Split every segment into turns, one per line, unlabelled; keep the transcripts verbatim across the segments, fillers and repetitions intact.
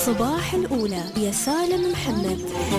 صباح الأولى يا سالم محمد.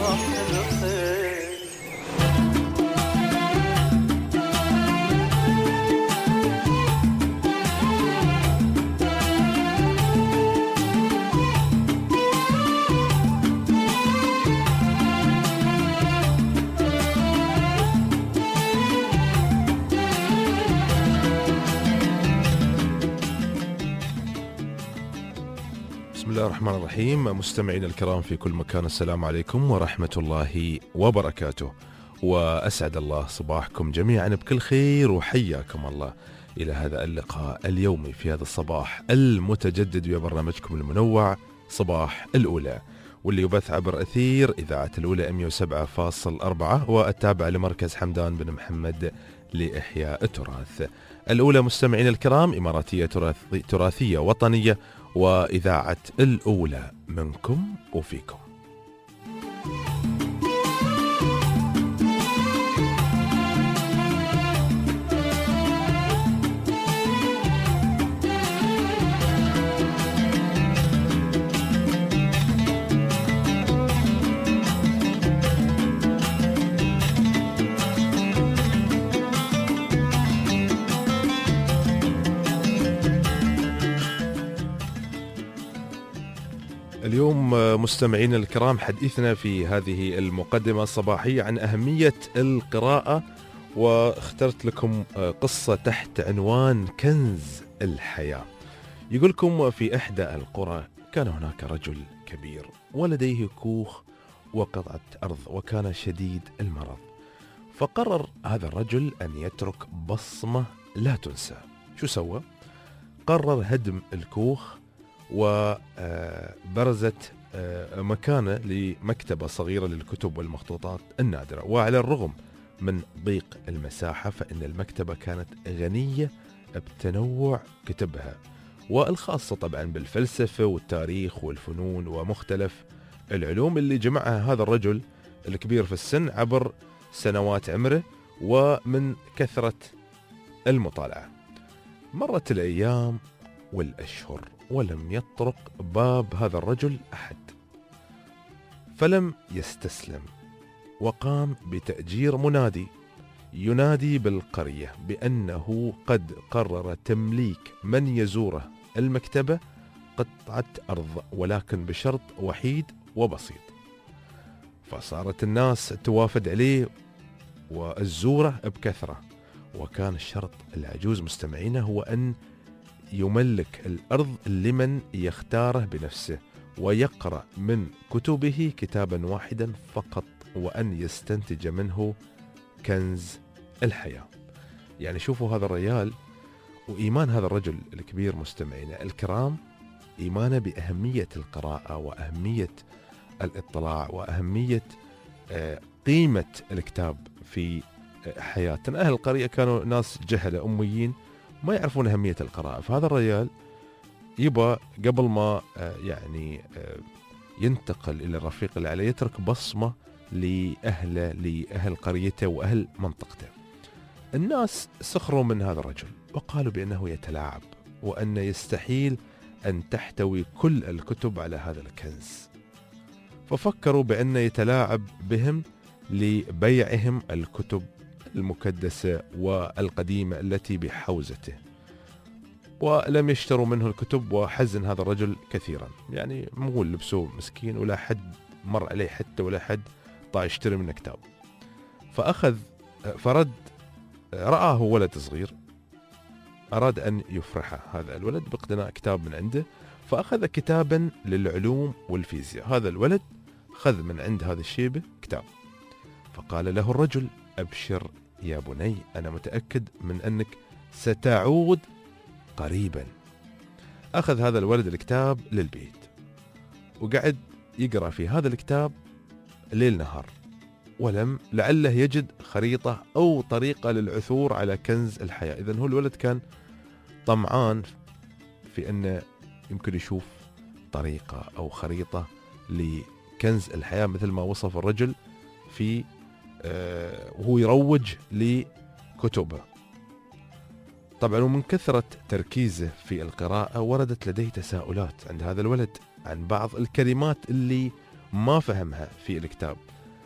بسم الله الرحمن الرحيم. مستمعين الكرام في كل مكان، السلام عليكم ورحمة الله وبركاته، وأسعد الله صباحكم جميعا بكل خير، وحياكم الله إلى هذا اللقاء اليومي في هذا الصباح المتجدد ويا برنامجكم المنوع صباح الأولى، واللي يبث عبر أثير إذاعة الأولى مئة وسبعة فاصلة أربعة والتابع لمركز حمدان بن محمد لإحياء التراث. الأولى مستمعين الكرام إماراتية تراثية وطنية، وإذاعة الأولى منكم وفيكم. اليوم مستمعين الكرام حديثنا في هذه المقدمة الصباحية عن أهمية القراءة، واخترت لكم قصة تحت عنوان كنز الحياة. يقولكم في إحدى القرى كان هناك رجل كبير ولديه كوخ وقطعة أرض، وكان شديد المرض، فقرر هذا الرجل أن يترك بصمة لا تنسى. شو سوى؟ قرر هدم الكوخ وبرزت مكانه لمكتبة صغيرة للكتب والمخطوطات النادرة. وعلى الرغم من ضيق المساحة فإن المكتبة كانت غنية بتنوع كتبها، والخاصة طبعا بالفلسفة والتاريخ والفنون ومختلف العلوم اللي جمعها هذا الرجل الكبير في السن عبر سنوات عمره ومن كثرة المطالعة. مرت الأيام والأشهر ولم يطرق باب هذا الرجل أحد، فلم يستسلم وقام بتأجير منادي ينادي بالقرية بأنه قد قرر تمليك من يزوره المكتبة قطعة أرض، ولكن بشرط وحيد وبسيط. فصارت الناس توافد عليه والزوره بكثرة، وكان الشرط العجوز مستمعينه هو أن يملك الأرض لمن يختاره بنفسه، ويقرأ من كتبه كتابا واحدا فقط، وأن يستنتج منه كنز الحياة. يعني شوفوا هذا الرجال وإيمان هذا الرجل الكبير مستمعينا الكرام، إيمانه بأهمية القراءة وأهمية الاطلاع وأهمية قيمة الكتاب في حياتنا. أهل القرية كانوا ناس جهلة أميين ما يعرفون أهمية القراءة، فهذا الرجال يبقى قبل ما يعني ينتقل إلى الرفيق اللي عليه يترك بصمة لأهله لأهل قريته وأهل منطقته. الناس سخروا من هذا الرجل وقالوا بأنه يتلاعب، وأن يستحيل أن تحتوي كل الكتب على هذا الكنز، ففكروا بأن يتلاعب بهم لبيعهم الكتب المكدسة والقديمة التي بحوزته، ولم يشتروا منه الكتب. وحزن هذا الرجل كثيرا، يعني مو لبسوه مسكين ولا حد مر عليه حتى ولا حد طاع يشتري منه كتاب. فأخذ فرد رآه ولد صغير أراد أن يفرحه هذا الولد باقتناء كتاب من عنده، فأخذ كتابا للعلوم والفيزياء. هذا الولد خذ من عند هذا الشيبة كتاب، فقال له الرجل: أبشر يا بني، أنا متأكد من أنك ستعود قريبا. أخذ هذا الولد الكتاب للبيت وقعد يقرأ في هذا الكتاب ليل نهار، ولم لعله يجد خريطة أو طريقة للعثور على كنز الحياة. إذن هو الولد كان طمعان في أنه يمكن يشوف طريقة أو خريطة لكنز الحياة مثل ما وصف الرجل في وهو يروج لكتبه. طبعا ومن كثرة تركيزه في القراءة وردت لديه تساؤلات عند هذا الولد عن بعض الكلمات اللي ما فهمها في الكتاب.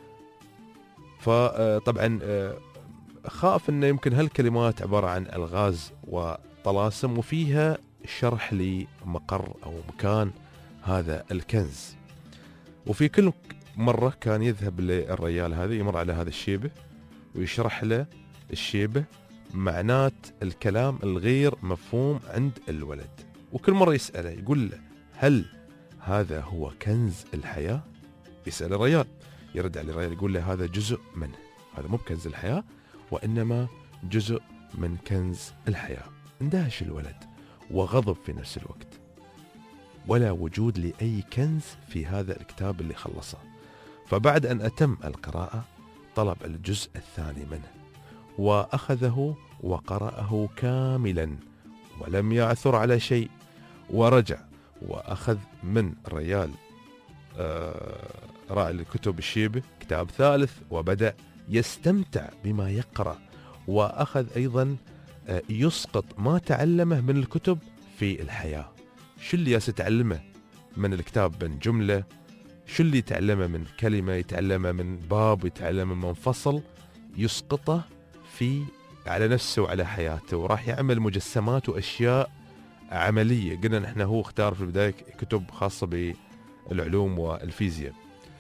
فطبعا خاف أنه يمكن هالكلمات عبارة عن ألغاز وطلاسم وفيها شرح لمقر أو مكان هذا الكنز. وفي كل مرة كان يذهب للرجال هذا يمر على هذا الشيبة ويشرح له الشيبة معنات الكلام الغير مفهوم عند الولد، وكل مرة يسأله يقول له هل هذا هو كنز الحياة؟ يسأل الرجال، يرد على الرجال يقول له هذا جزء منه، هذا مو بكنز الحياة وإنما جزء من كنز الحياة. اندهش الولد وغضب في نفس الوقت، ولا وجود لأي كنز في هذا الكتاب اللي خلصه. فبعد أن أتم القراءة طلب الجزء الثاني منه وأخذه وقرأه كاملا ولم يعثر على شيء، ورجع وأخذ من الرجال راعي الكتب الشيبة كتاب ثالث وبدأ يستمتع بما يقرأ، وأخذ أيضا يسقط ما تعلمه من الكتب في الحياة. شو اللي يتعلمه من الكتاب من جملة، شو اللي يتعلمه من كلمة، يتعلمه من باب، يتعلمه من فصل، يسقطه في على نفسه وعلى حياته، وراح يعمل مجسمات وأشياء عملية. قلنا نحن هو اختار في البداية كتب خاصة بالعلوم والفيزياء،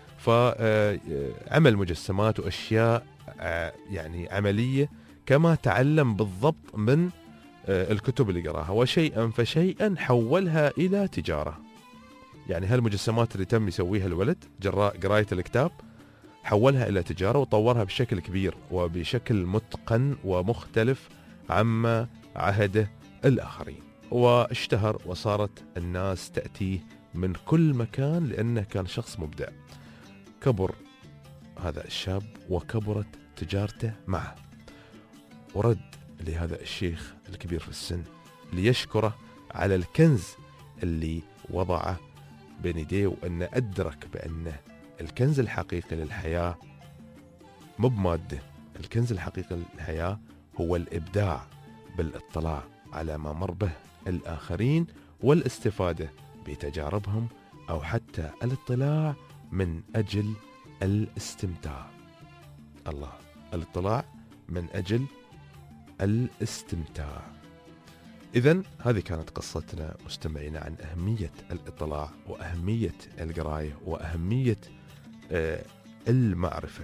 فعمل مجسمات وأشياء يعني عملية كما تعلم بالضبط من الكتب اللي قراها، وشيئا فشيئا حولها إلى تجارة. يعني هالمجسمات اللي تم يسويها الولد جراء قراية الكتاب حولها إلى تجارة وطورها بشكل كبير وبشكل متقن ومختلف عما عهده الآخرين، واشتهر وصارت الناس تأتيه من كل مكان لأنه كان شخص مبدع. كبر هذا الشاب وكبرت تجارته معه، ورد لهذا الشيخ الكبير في السن ليشكره على الكنز اللي وضعه بين يديه، وأنه أدرك بأنه الكنز الحقيقي للحياة مو بمادة، الكنز الحقيقي للحياة هو الإبداع بالاطلاع على ما مر به الآخرين والاستفادة بتجاربهم، أو حتى الاطلاع من أجل الاستمتاع. الله، الاطلاع من أجل الاستمتاع. إذن هذه كانت قصتنا مستمعينا عن أهمية الاطلاع وأهمية القراية وأهمية آه المعرفة.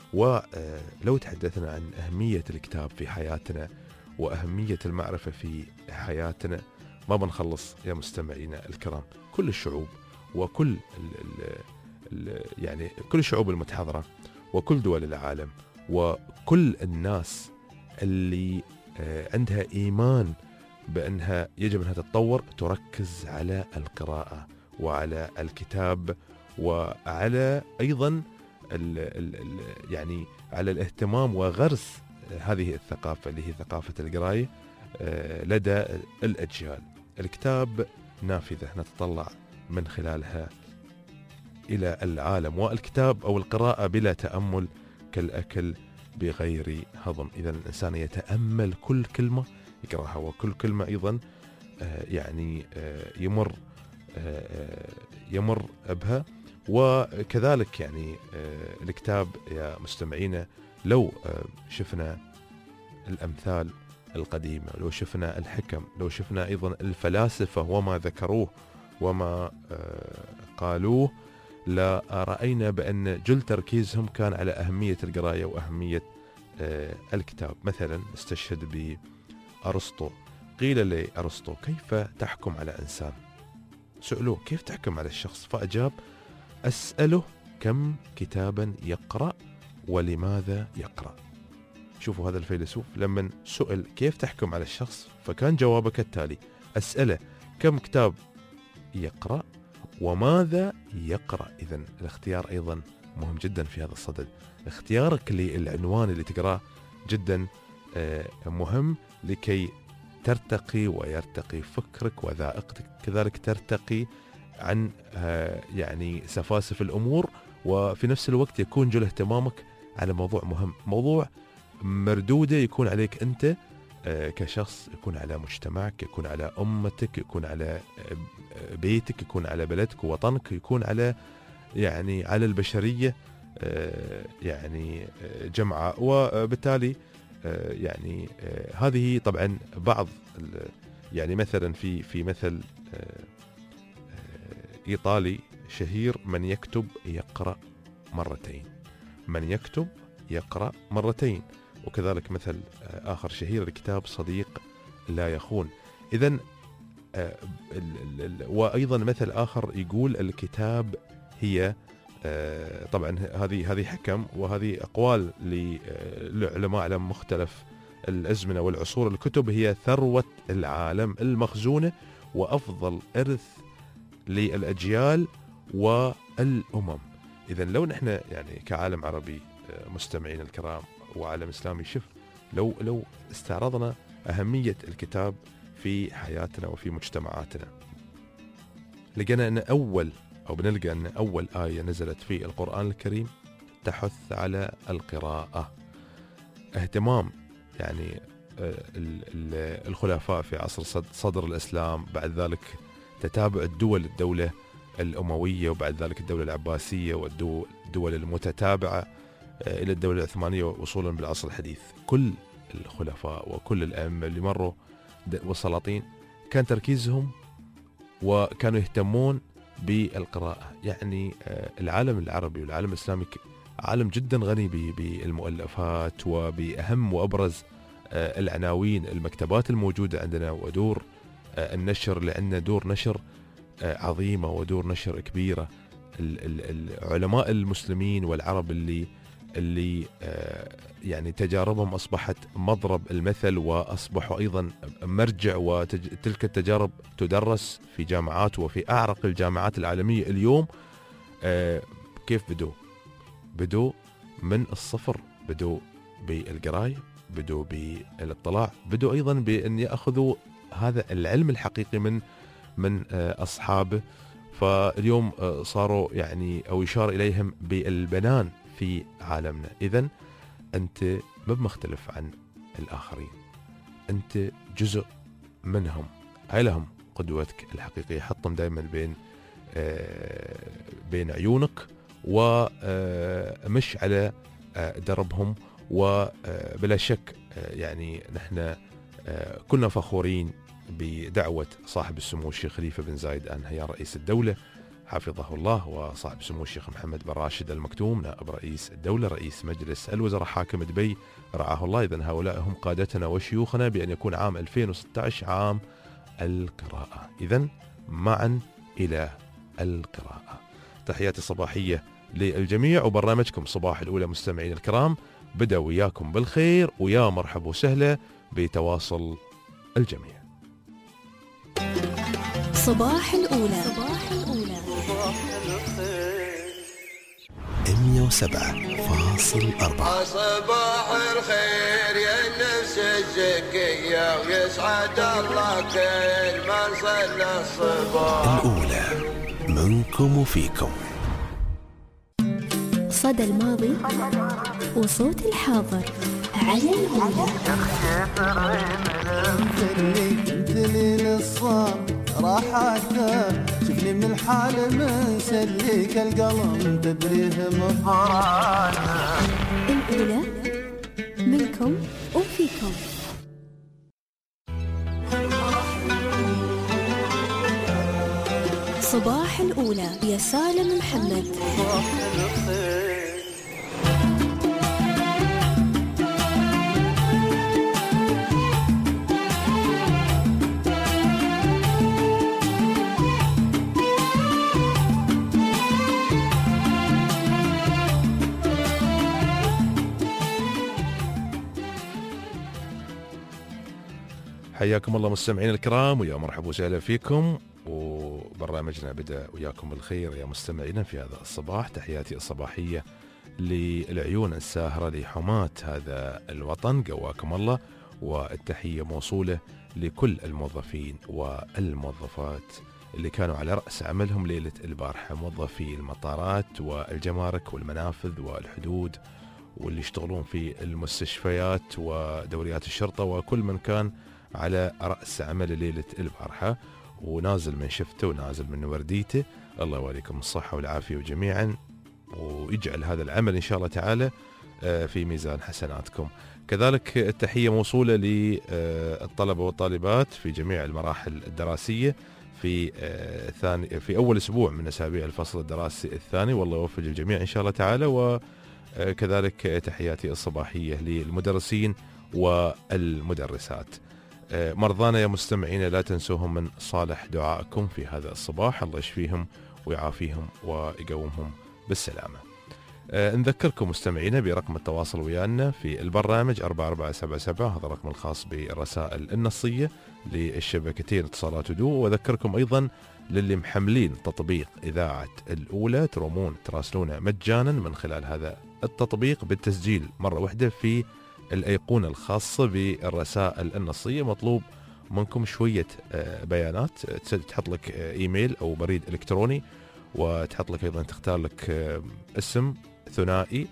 ولو تحدثنا عن أهمية الكتاب في حياتنا وأهمية المعرفة في حياتنا ما بنخلص يا مستمعينا الكرام. كل الشعوب وكل ال ال ال يعني كل الشعوب المتحضرة وكل دول العالم وكل الناس اللي آه عندها إيمان بأنها يجب أنها تتطور تركز على القراءة وعلى الكتاب وعلى أيضا ال ال ال يعني على الاهتمام وغرس هذه الثقافة اللي هي ثقافة القراية لدى الأجيال. الكتاب نافذة نتطلع من خلالها إلى العالم، والكتاب أو القراءة بلا تأمل كالأكل بغير هضم. إذا الإنسان يتأمل كل كلمة يقراها، وكل كلمة أيضا يعني يمر يمر بها. وكذلك يعني الكتاب يا مستمعينا لو شفنا الأمثال القديمة، لو شفنا الحكم، لو شفنا أيضا الفلاسفة وما ذكروه وما قالوه، لا رأينا بأن جل تركيزهم كان على أهمية القراية وأهمية الكتاب. مثلا استشهد بأرسطو، قيل لأرسطو كيف تحكم على إنسان؟ سألوه كيف تحكم على الشخص؟ فأجاب أسأله كم كتابا يقرأ ولماذا يقرأ. شوفوا هذا الفيلسوف لما سئل كيف تحكم على الشخص فكان جوابه كالتالي: أسأله كم كتاب يقرأ وماذا يقرأ. إذن الاختيار أيضا مهم جدا في هذا الصدد. اختيارك للعنوان اللي تقرأه جدا مهم لكي ترتقي ويرتقي فكرك وذائقتك، كذلك ترتقي عن يعني سفاسف الأمور، وفي نفس الوقت يكون جل اهتمامك على موضوع مهم، موضوع مردودة يكون عليك أنت كشخص، يكون على مجتمعك، يكون على أمتك، يكون على بيتك، يكون على بلدك ووطنك، يكون على يعني على البشرية يعني جمعاء. وبالتالي يعني هذه طبعا بعض يعني مثلا في في مثل إيطالي شهير: من يكتب يقرأ مرتين، من يكتب يقرأ مرتين. وكذلك مثل آخر شهير: الكتاب صديق لا يخون. إذن وأيضا مثل آخر يقول: الكتاب هي، طبعا هذه هذه حكم وهذه أقوال للعلماء على مختلف الأزمنة والعصور. الكتب هي ثروة العالم المخزونة وأفضل إرث للأجيال والأمم. إذن لو نحن يعني كعالم عربي مستمعين الكرام وعالم إسلامي، شوف لو لو استعرضنا أهمية الكتاب في حياتنا وفي مجتمعاتنا، لقينا أن أول أو بنلقى أن أول آية نزلت في القرآن الكريم تحث على القراءة. اهتمام يعني الخلفاء في عصر صدر الإسلام، بعد ذلك تتابع الدول، الدولة الأموية، وبعد ذلك الدولة العباسية والدول المتتابعة إلى الدولة العثمانية وصولا بالعصر الحديث. كل الخلفاء وكل الأئمة اللي مروا والسلاطين كان تركيزهم وكانوا يهتمون بالقراءة. يعني العالم العربي والعالم الإسلامي عالم جدا غني بالمؤلفات وبأهم وأبرز العناوين، المكتبات الموجودة عندنا، ودور النشر اللي عندنا دور نشر عظيمة ودور نشر كبيرة. العلماء المسلمين والعرب اللي اللي يعني تجاربهم أصبحت مضرب المثل، وأصبحوا أيضا مرجع، وتلك التجارب تدرس في جامعات وفي أعرق الجامعات العالمية اليوم. كيف بدوا؟ بدوا من الصفر، بدوا بالقراية، بدوا بالاطلاع، بدوا أيضا بأن يأخذوا هذا العلم الحقيقي من من أصحابه. فاليوم صاروا يعني أو يشار إليهم بالبنان في عالمنا. إذن أنت ما بمختلف عن الآخرين، أنت جزء منهم، هاي لهم قدوتك الحقيقية. حطهم دائما بين بين عيونك ومش على دربهم. وبلا شك يعني نحن كنا فخورين بدعوة صاحب السمو الشيخ خليفة بن زايد آل نهيان رئيس الدولة حفظه الله، وصاحب السمو الشيخ محمد بن راشد المكتوم نائب رئيس الدولة رئيس مجلس الوزراء حاكم دبي رعاه الله. إذن هؤلاء هم قادتنا وشيوخنا، بأن يكون عام ألفين وستة عشر عام القراءة. إذن معا إلى القراءة. تحياتي صباحية للجميع، وبرنامجكم صباح الأولى مستمعين الكرام بدأ وياكم بالخير، ويا مرحبا وسهلا بتواصل الجميع.
صباح الأولى صباح الأولى
مية وسبعة فاصل أربعة.
صباح الخير يا النفس الزكية، ويسعد الله كل من صلى الصباح.
الأولى منكم وفيكم.
صدى الماضي وصوت الحاضر على الأولى.
دليل الصام راحته، شفني من الحال مسليك القلم تبريه مفرانا.
الأولى منكم وفيكم. صباح الأولى يا سالم محمد.
حياكم الله مستمعين الكرام، ويا مرحبا وسهلا فيكم، وبرنامجنا بدأ وياكم بالخير يا مستمعينا في هذا الصباح. تحياتي الصباحية للعيون الساهرة لحماة هذا الوطن، قواكم الله. والتحية موصولة لكل الموظفين والموظفات اللي كانوا على رأس عملهم ليلة البارحة، موظفي المطارات والجمارك والمنافذ والحدود واللي يشتغلون في المستشفيات ودوريات الشرطة وكل من كان على رأس عمل ليلة البارحة ونازل من شفته ونازل من ورديته. الله يواليكم الصحة والعافية جميعا، ويجعل هذا العمل إن شاء الله تعالى في ميزان حسناتكم. كذلك التحية موصولة للطلبة والطالبات في جميع المراحل الدراسية في ثاني في أول أسبوع من أسابيع الفصل الدراسي الثاني، والله يوفق الجميع إن شاء الله تعالى. وكذلك تحياتي الصباحية للمدرسين والمدرسات. مرضانا يا مستمعين لا تنسوهم من صالح دعائكم في هذا الصباح، الله يشفيهم ويعافيهم ويقومهم بالسلامة. نذكركم مستمعينا برقم التواصل ويانا في البرنامج أربعة أربعة سبعة سبعة، هذا الرقم الخاص بالرسائل النصية للشبكتين اتصالات ودو. وذكركم أيضا للي محملين تطبيق إذاعة الأولى ترومون تراسلونا مجانا من خلال هذا التطبيق بالتسجيل مرة واحدة في الأيقونة الخاصة بالرسائل النصية. مطلوب منكم شوية بيانات، تحط لك إيميل أو بريد إلكتروني، وتحط لك أيضا تختار لك اسم ثنائي،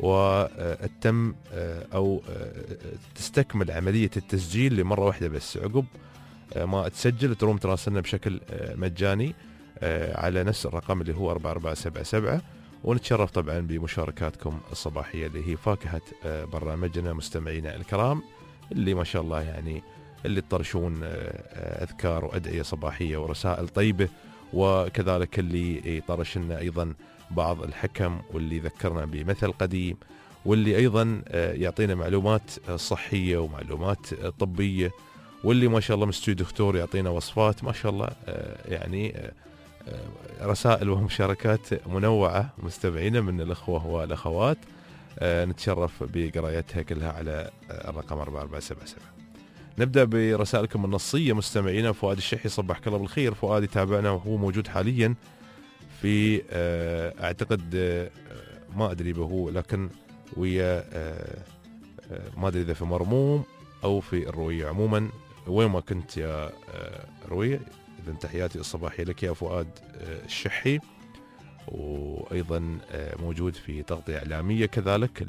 وتم أو تستكمل عملية التسجيل لمرة واحدة بس. عقب ما تسجل تروم تراسلنا بشكل مجاني على نفس الرقم اللي هو أربعة أربعة سبعة سبعة، ونتشرف طبعا بمشاركاتكم الصباحية اللي هي فاكهة برنامجنا مستمعينا الكرام، اللي ما شاء الله يعني اللي تطرشون أذكار وأدعية صباحية ورسائل طيبة، وكذلك اللي يطرش لنا أيضا بعض الحكم، واللي يذكرنا بمثل قديم، واللي أيضا يعطينا معلومات صحية ومعلومات طبية، واللي ما شاء الله مستوى دكتور يعطينا وصفات ما شاء الله. يعني رسائل ومشاركات منوعة مستمعين من الأخوة والأخوات، نتشرف بقرايتها كلها على الرقم أربعة أربعة سبعة سبعة. نبدأ برسائلكم النصية مستمعينا. فؤاد الشحي صبحك الله بالخير. فؤاد يتابعنا وهو موجود حاليا في أعتقد ما أدري به، لكن ويا ما أدري إذا في مرموم أو في الروية. عموما وين ما كنت يا روية، إذن تحياتي الصباحية لك يا فؤاد الشحي. وأيضا موجود في تغطية إعلامية كذلك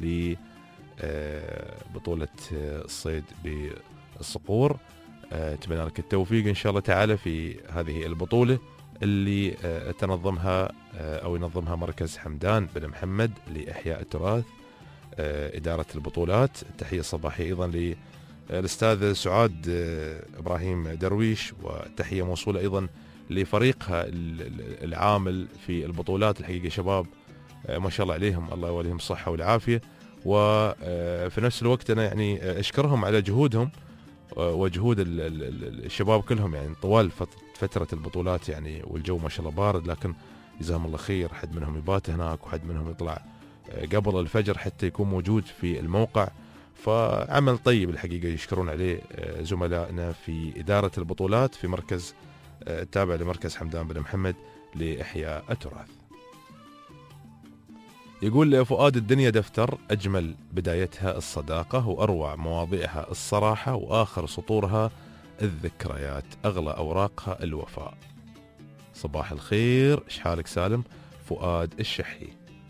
لبطولة الصيد بالصقور. أتمنى لك التوفيق إن شاء الله تعالى في هذه البطولة اللي تنظمها أو ينظمها مركز حمدان بن محمد لإحياء التراث إدارة البطولات. التحية الصباحية أيضا للأستاذ سعاد إبراهيم درويش، وتحية موصولة أيضا لفريقها العامل في البطولات. الحقيقة شباب ما شاء الله عليهم، الله يوليهم الصحة والعافية. وفي نفس الوقت أنا يعني أشكرهم على جهودهم وجهود الشباب كلهم يعني طوال فترة البطولات يعني، والجو ما شاء الله بارد، لكن جزاهم الله خير. حد منهم يبات هناك وحد منهم يطلع قبل الفجر حتى يكون موجود في الموقع. فعمل طيب الحقيقة يشكرون عليه زملائنا في إدارة البطولات في مركز التابع لمركز حمدان بن محمد لإحياء التراث. يقول فؤاد الدنيا دفتر، أجمل بدايتها الصداقة، وأروع مواضيعها الصراحة، وآخر سطورها الذكريات، أغلى أوراقها الوفاء. صباح الخير، شحالك سالم؟ فؤاد الشحي.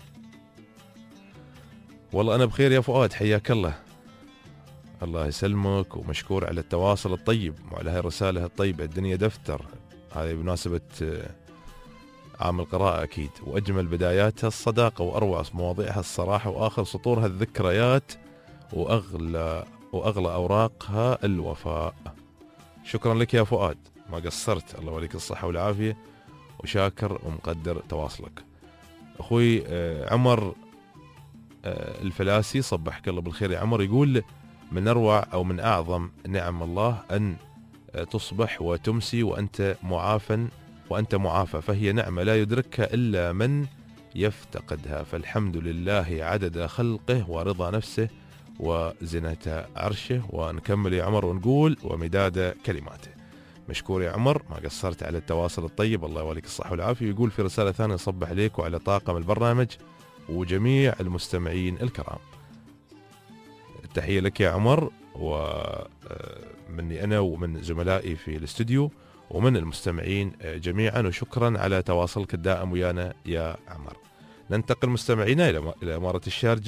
والله أنا بخير يا فؤاد، حياك الله، الله يسلمك، ومشكور على التواصل الطيب وعلى هاي الرسالة الطيبة. الدنيا دفتر هذه بمناسبة عام القراءة أكيد. وأجمل بداياتها الصداقة، وأروع مواضيعها الصراحة، وآخر سطورها الذكريات، وأغلى وأغلى أوراقها الوفاء. شكرا لك يا فؤاد، ما قصرت، الله يوليك الصحة والعافية، وشاكر ومقدر تواصلك. أخوي عمر الفلاسي صبحك الله بالخير يا عمر. يقول من أروع أو من أعظم نعم الله أن تصبح وتمسي وأنت معافى وأنت معافى، فهي نعمة لا يدركها إلا من يفتقدها، فالحمد لله عدد خلقه ورضا نفسه وزنة عرشه. ونكمل يا عمر ونقول ومداد كلماته. مشكور يا عمر، ما قصرت على التواصل الطيب، الله يوليك الصحة والعافية. يقول في رسالة ثانية صبح عليك وعلى طاقم البرنامج وجميع المستمعين الكرام. التحية لك يا عمر، ومني أنا ومن زملائي في الاستوديو ومن المستمعين جميعا، وشكرا على تواصلك الدائم ويانا يا عمر. ننتقل مستمعينا إلى إمارة الشارجة،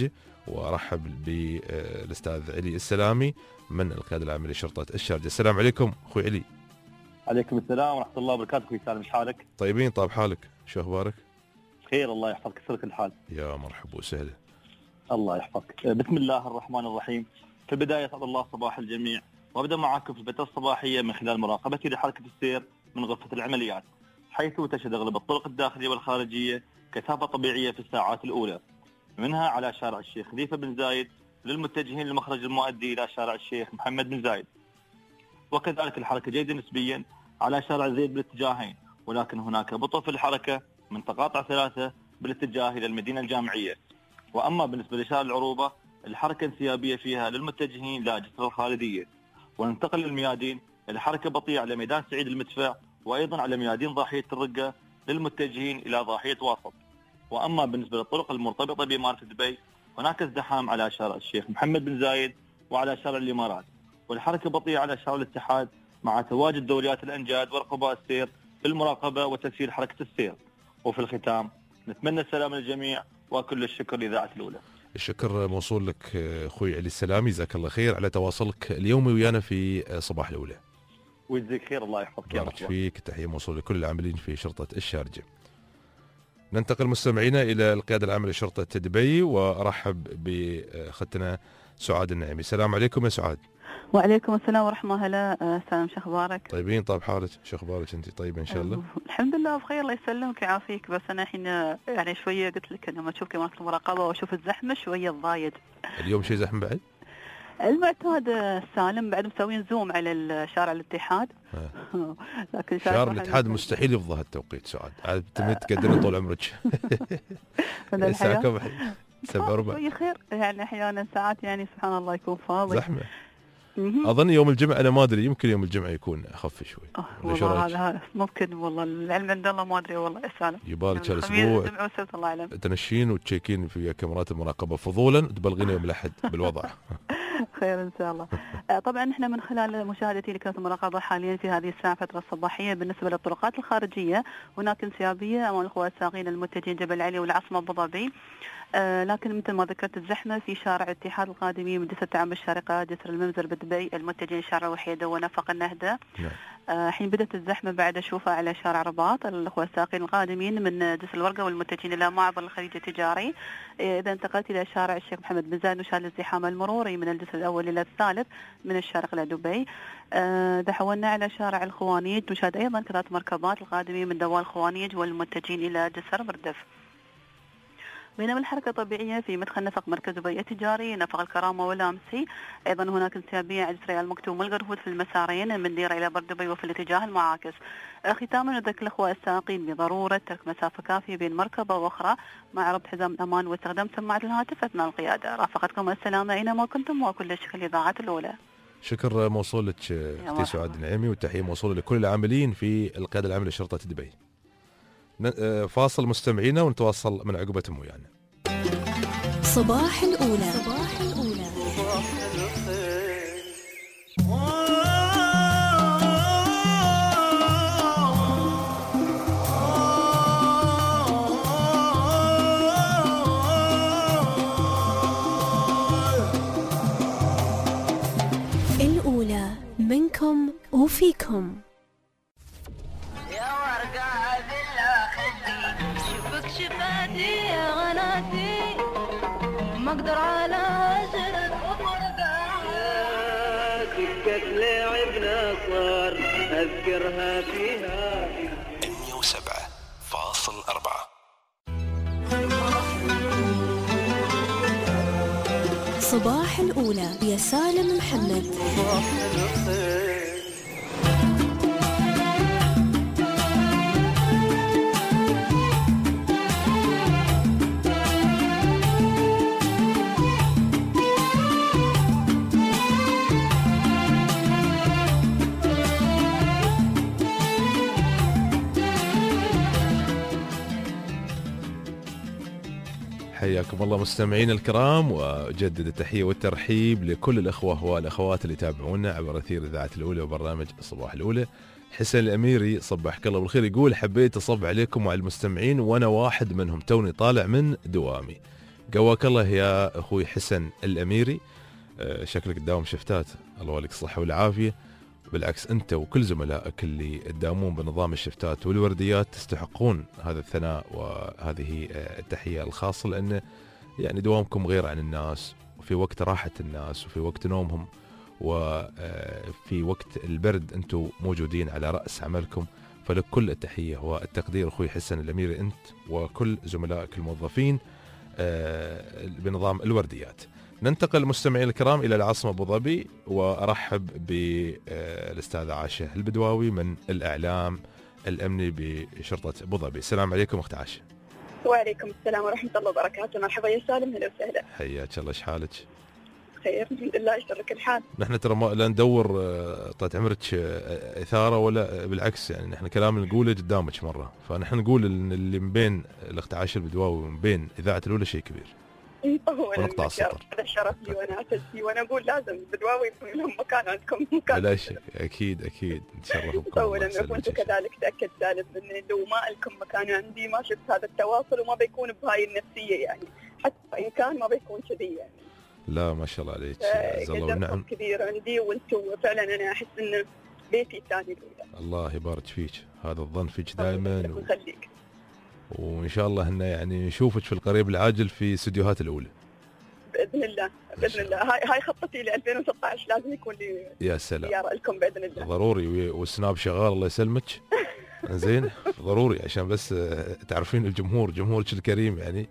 وارحب بالاستاذ علي السلامي من القياده العامه لشرطه الشارجه. السلام عليكم اخوي علي.
عليكم السلام ورحمه الله وبركاته. اخوي سالم، شحالك؟
طيبين، طاب حالك، شو اخبارك؟
خير الله يحفظك، يسرك الحال.
يا مرحبا وسهلا.
الله يحفظك. بسم الله الرحمن الرحيم. في البدايه اسعد الله صباح الجميع، وابدا معاكم في الفتره الصباحيه من خلال مراقبتي لحركه السير من غرفه العمليات، حيث تشهد اغلب الطرق الداخليه والخارجيه كثافه طبيعيه في الساعات الاولى، منها على شارع الشيخ خليفه بن زايد للمتجهين للمخرج المؤدي الى شارع الشيخ محمد بن زايد، وكذلك الحركه جيده نسبيا على شارع زيد بالاتجاهين، ولكن هناك بطء في الحركه من تقاطع ثلاثه بالاتجاه الى المدينه الجامعيه. واما بالنسبه لشارع العروبه الحركه انسيابيه فيها للمتجهين الى جسر الخالديه. وننتقل للميادين، الحركه بطيئه على ميدان سعيد المدفع، وايضا على ميادين ضاحيه الرقه للمتجهين الى ضاحيه واسط. واما بالنسبه للطرق المرتبطه باماره دبي هناك ازدحام على شارع الشيخ محمد بن زايد وعلى شارع الامارات، والحركه بطيئه على شارع الاتحاد مع تواجد دوريات الانجاد ورقباء السير للمراقبه وتسيير حركه السير. وفي الختام نتمنى السلام للجميع وكل الشكر لإذاعة الأولى.
الشكر موصول لك اخوي علي السلامي، جزاك الله خير على تواصلك اليومي ويانا في صباح الاولى.
ويجزيك خير، الله يحفظك.
بارك فيك، تحيه موصول لكل العاملين في شرطه الشارجه. ننتقل مستمعينا الى القياده العامه لشرطه دبي، وارحب باختنا سعاد النعيمي. السلام عليكم يا سعاد.
وعليكم السلام ورحمه. هلا سلام، شو اخبارك؟
طيبين، طاب حالك، شو اخبارك انت؟ طيبه ان شاء الله.
الحمد لله بخير، الله يسلمك ويعافيك. بس انا الحين يعني شويه قلت لك لما اشوف كاميرات المراقبه واشوف الزحمه شويه ضايد.
اليوم شيء زحمه بعد؟
المعتاد سالم، بعد مسوين زوم على شارع الاتحاد.
لكن شارع الاتحاد مستحيل يفضى هالتوقيت سعاد، عاد تمد تقدرين طول عمرك. الساعه كم الحين؟ سبعة وربع.
شويه خير يعني، احيانا ساعات يعني سبحان الله يكون فاضي.
زحمه. اظن يوم الجمعه انا ما ادري، يمكن يوم الجمعه يكون اخف شوي.
والله هذا ممكن، والله العلم عند الله، ما ادري والله يا سالم.
يبالك هالاسبوع
الله اعلم
تنشين وتشيكين في كاميرات المراقبه فضولا، تبلغينا يوم الاحد بالوضع.
خير ان شاء الله. طبعا احنا من خلال مشاهدتي لكاميرات المراقبه حاليا في هذه الساعه فتره الصباحيه بالنسبه للطرقات الخارجيه هناك انسيابيه امام الاخوه الساقين المتجهين جبل علي والعاصمه ابو ظبي. آه لكن مثل ما ذكرت الزحمه في شارع اتحاد القادمين من جسر التعامل الشارقه، جسر المنزل بدبي، المتجهين شارع الوحيده ونفق النهده. آه حين بدات الزحمه بعد اشوفها على شارع رباط، الاخوه الساقين القادمين من جسر الورقه والمتجهين الى معبر الخليج التجاري. آه اذا انتقلت الى شارع الشيخ محمد بن زايد نشاهد الازدحام المروري من الجسر الاول الى الثالث من الشارقه الى دبي. آه تحولنا على شارع الخوانيج نشاهد ايضا كثره مركبات القادمين من دوال الخوانيج والمتجهين الى جسر بردف. بينما الحركة طبيعية في مدخل نفق مركز دبي التجاري، نفق الكرامة واللامسي. أيضا هناك انسيابية على جسر المكتوم والقرفود في المسارين من ديرة إلى بردبي وفي الاتجاه المعاكس. ختاما نذكر الأخوة السائقين بضرورة ترك مسافة كافية بين مركبة وأخرى مع ربط حزام الأمان واستخدام سماعة الهاتف أثناء القيادة. رافقتكم السلامة أينما كنتم وكل الشكر للإذاعات الأولى.
شكر موصول لك اختي سعاد النعيمي، والتحية موصولة لكل العاملين في القيادة العامة لشرطة دبي. فاصل مستمعينا ونتواصل من عقبتهم ويانا.
صباح الأولى. صباح الأولى. الأولى منكم وفيكم.
شفاتي يا غناتي ما اقدر على عشرة وفرقان، سكة لعبنا صار اذكرها فيها
مية وسبعة فاصل أربعة.
صباح الأولى يا سالم محمد.
حياكم الله مستمعينا الكرام، وأجدد التحية والترحيب لكل الأخوة والأخوات اللي يتابعونا عبر أثير إذاعة الأولى وبرنامج صباح الأولى. حسن الأميري صبحك الله بالخير، يقول حبيت أصب عليكم وعلى المستمعين وأنا واحد منهم، توني طالع من دوامي. قواك الله يا اخوي حسن الاميري. آه، شكلك تداوم شفتات، الله يوليك الصحه والعافيه. بالعكس انت وكل زملائك اللي تداومون بنظام الشفتات والورديات تستحقون هذا الثناء وهذه آه، التحيه الخاصه، لان يعني دوامكم غير عن الناس، وفي وقت راحه الناس وفي وقت نومهم وفي وقت البرد انتم موجودين على راس عملكم، فلك كل التحيه والتقدير اخوي حسن الاميري انت وكل زملائك الموظفين بنظام الورديات. ننتقل مستمعين الكرام الى العاصمه ابو ظبي، وارحب بالاستاذه عاشه البدواوي من الاعلام الامني بشرطه ابو ظبي. السلام عليكم اخت عاشه.
وعليكم السلام ورحمه الله وبركاته. مرحبا يا سالم، هلا وسهلا.
حياك الله، ايش حالك؟
خير الحمد لله، يسرك الحال.
نحن ترى ما لا ندور طلعت عمرك اثاره ولا بالعكس، يعني نحن كلام نقوله قدامك مره، فنحن نقول ان اللي من بين الاخت عاشه البدواوي ومن بين اذاعه الاولى شيء كبير. ونقطع السطر.
هذا شرف لي وانا اعتزي، وانا اقول لازم البدواوي يكون لهم مكان عندكم مكان.
بلا شك، اكيد اكيد نتشرف بكم.
اولا وانتم كذلك تاكد سالم ان لو ما لكم مكان عندي ما شفت هذا التواصل وما بيكون بهاي النفسيه، يعني حتى ان كان ما بيكون كذي يعني.
لا ما شاء الله عليك،
عز الله ونعم كبير عندي، وانتم فعلا انا احس انه بيتي الثاني الاولى.
الله يبارك فيك، هذا الظن فيك دائما
و... ويخليك.
وان شاء الله انه يعني نشوفك في القريب العاجل في استديوهات الاولى
باذن الله. باذن الله هاي هاي خطتي ل ألفين وستة عشر، لازم يكون لي
يا سلام
زياره لكم باذن الله.
ضروري، والسناب شغال الله يسلمك. زين ضروري عشان بس تعرفين الجمهور جمهورك الكريم يعني